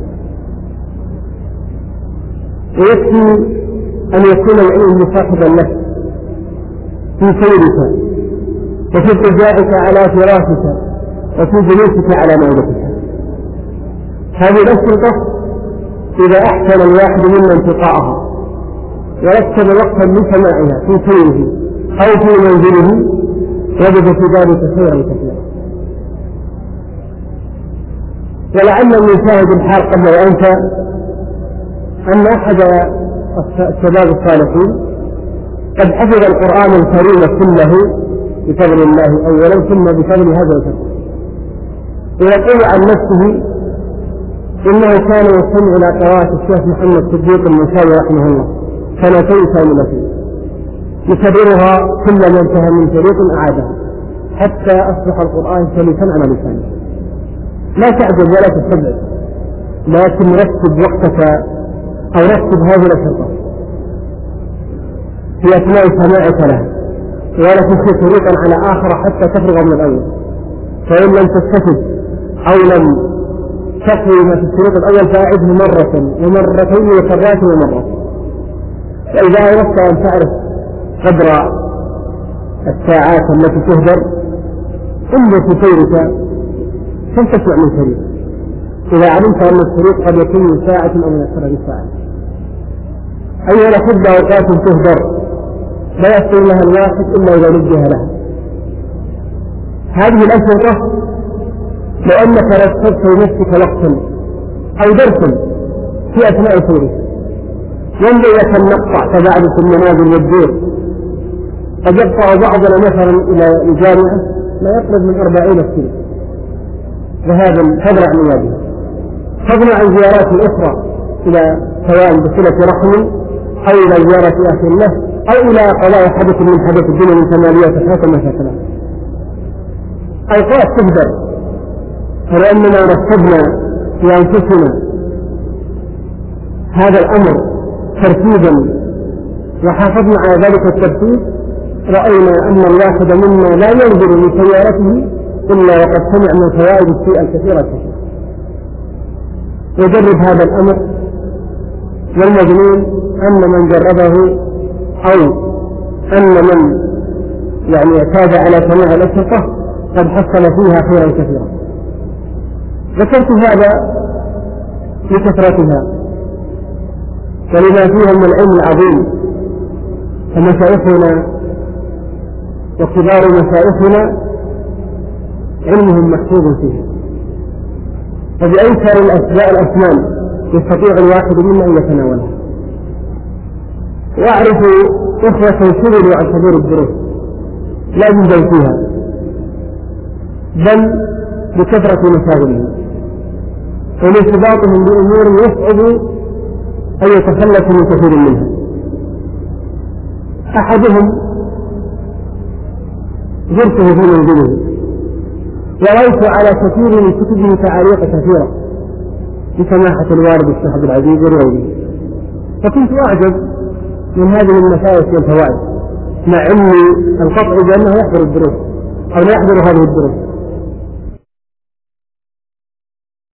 ويكفي أن يكون العلم صاحبا لك في سيرك وفي اتجاهك على فراشك وفي جلوسك على موضتك. هذه الأشرطة إذا أحسن الواحد منا انتقاءها ورتب وقتا لسماعها في سيره أو في منزله وجد في ذلك خيرا كثيرا. ولعل من شاهد الحال قبل وأنسى أن أحد الشباب الصالحين قد حفظ القرآن الكريم كله بفضل الله أولا ثم بفضل هذا الفتح، ويقول عن نفسه إنه كان يستمع إلى قراءة الشيخ محمد صديق المنشاوي رحمه الله سنتين كاملتين يكررها كل ما انتهى من شريط أعادها حتى أصبح القرآن سلسا على لسانه. لا تعجب ولا تستبعد، لكن رتب وقتك أو رتب هذه الأشرطة في أثناء سماعك له، ولا تخشى شريطا على آخر حتى تفرغ من الأول، فإن لم تستفد أو لم تقوي ما في الشريط الأول فأعده مرة ومرتين وكرات ومرة. فإذا أردت أن تعرف قدر الساعات التي تهدر إلا في سيرك كم تسمع من شريط، إذا علمت أن الشريط قد يكون من ساعة أو من أكثر من ساعة. أي لحد أوقات تهدر لا يحصل لها الواحد إلا إذا نجه لها. هذه الأشرطة لو أنك رتبت في نفسك وقتا أو درسا في أثناء سيرك ينبغي لك النقطع تباعد في المنازل والدور، قد يقطع بعضنا مثلا إلى الجامعة لا يقرب من أربعين كيلو ذهابا فضلا عن نيابه، فضلا عن زيارات أخرى إلى سواء بصلة رحم أو إلى زيارة أخي له أو إلى قضاء حدث من حدث الدنيا من ثمانية حتى مشاكلها. أوقات تهدر، فلأننا رتبنا في أنفسنا هذا الأمر ترتيبا وحافظنا على ذلك الترتيب، رأينا أن الواحد منا لا ينظر لسيارته إلا وقد سمع من فوائد الشيء الكثير الكثير. وجرب هذا الأمر، والمجنون أن من جربه أو أن من يعني اعتاد على سماع الأشرطة قد حصل فيها خيرا كثيرا. ذكرت هذا لكثرتها ولما فيها من العلم العظيم، فمشايخنا وكبار مشايخنا علمهم محفوظ فيها، فبأيسر الأسماء الأسنان يستطيع الواحد منا أن يتناولها. وأعرف إخوة شغلوا عن حضور الدروس لا يوجد فيها بل بكثرة مشاغلهم وارتباطهم بأمور يصعب أن يتخلصوا من كثير منها. أحدهم زرته في منزله ورأيت على كثير من كتبه تعاليق كثيرة بسماحة الوارد الشيخ عبد العزيز الروضي، فكنت أعجب من هذه المشايخ والفوائد مع علمي القطع بأنه يحضر الدروس أو لا يحضر هذه الدروس،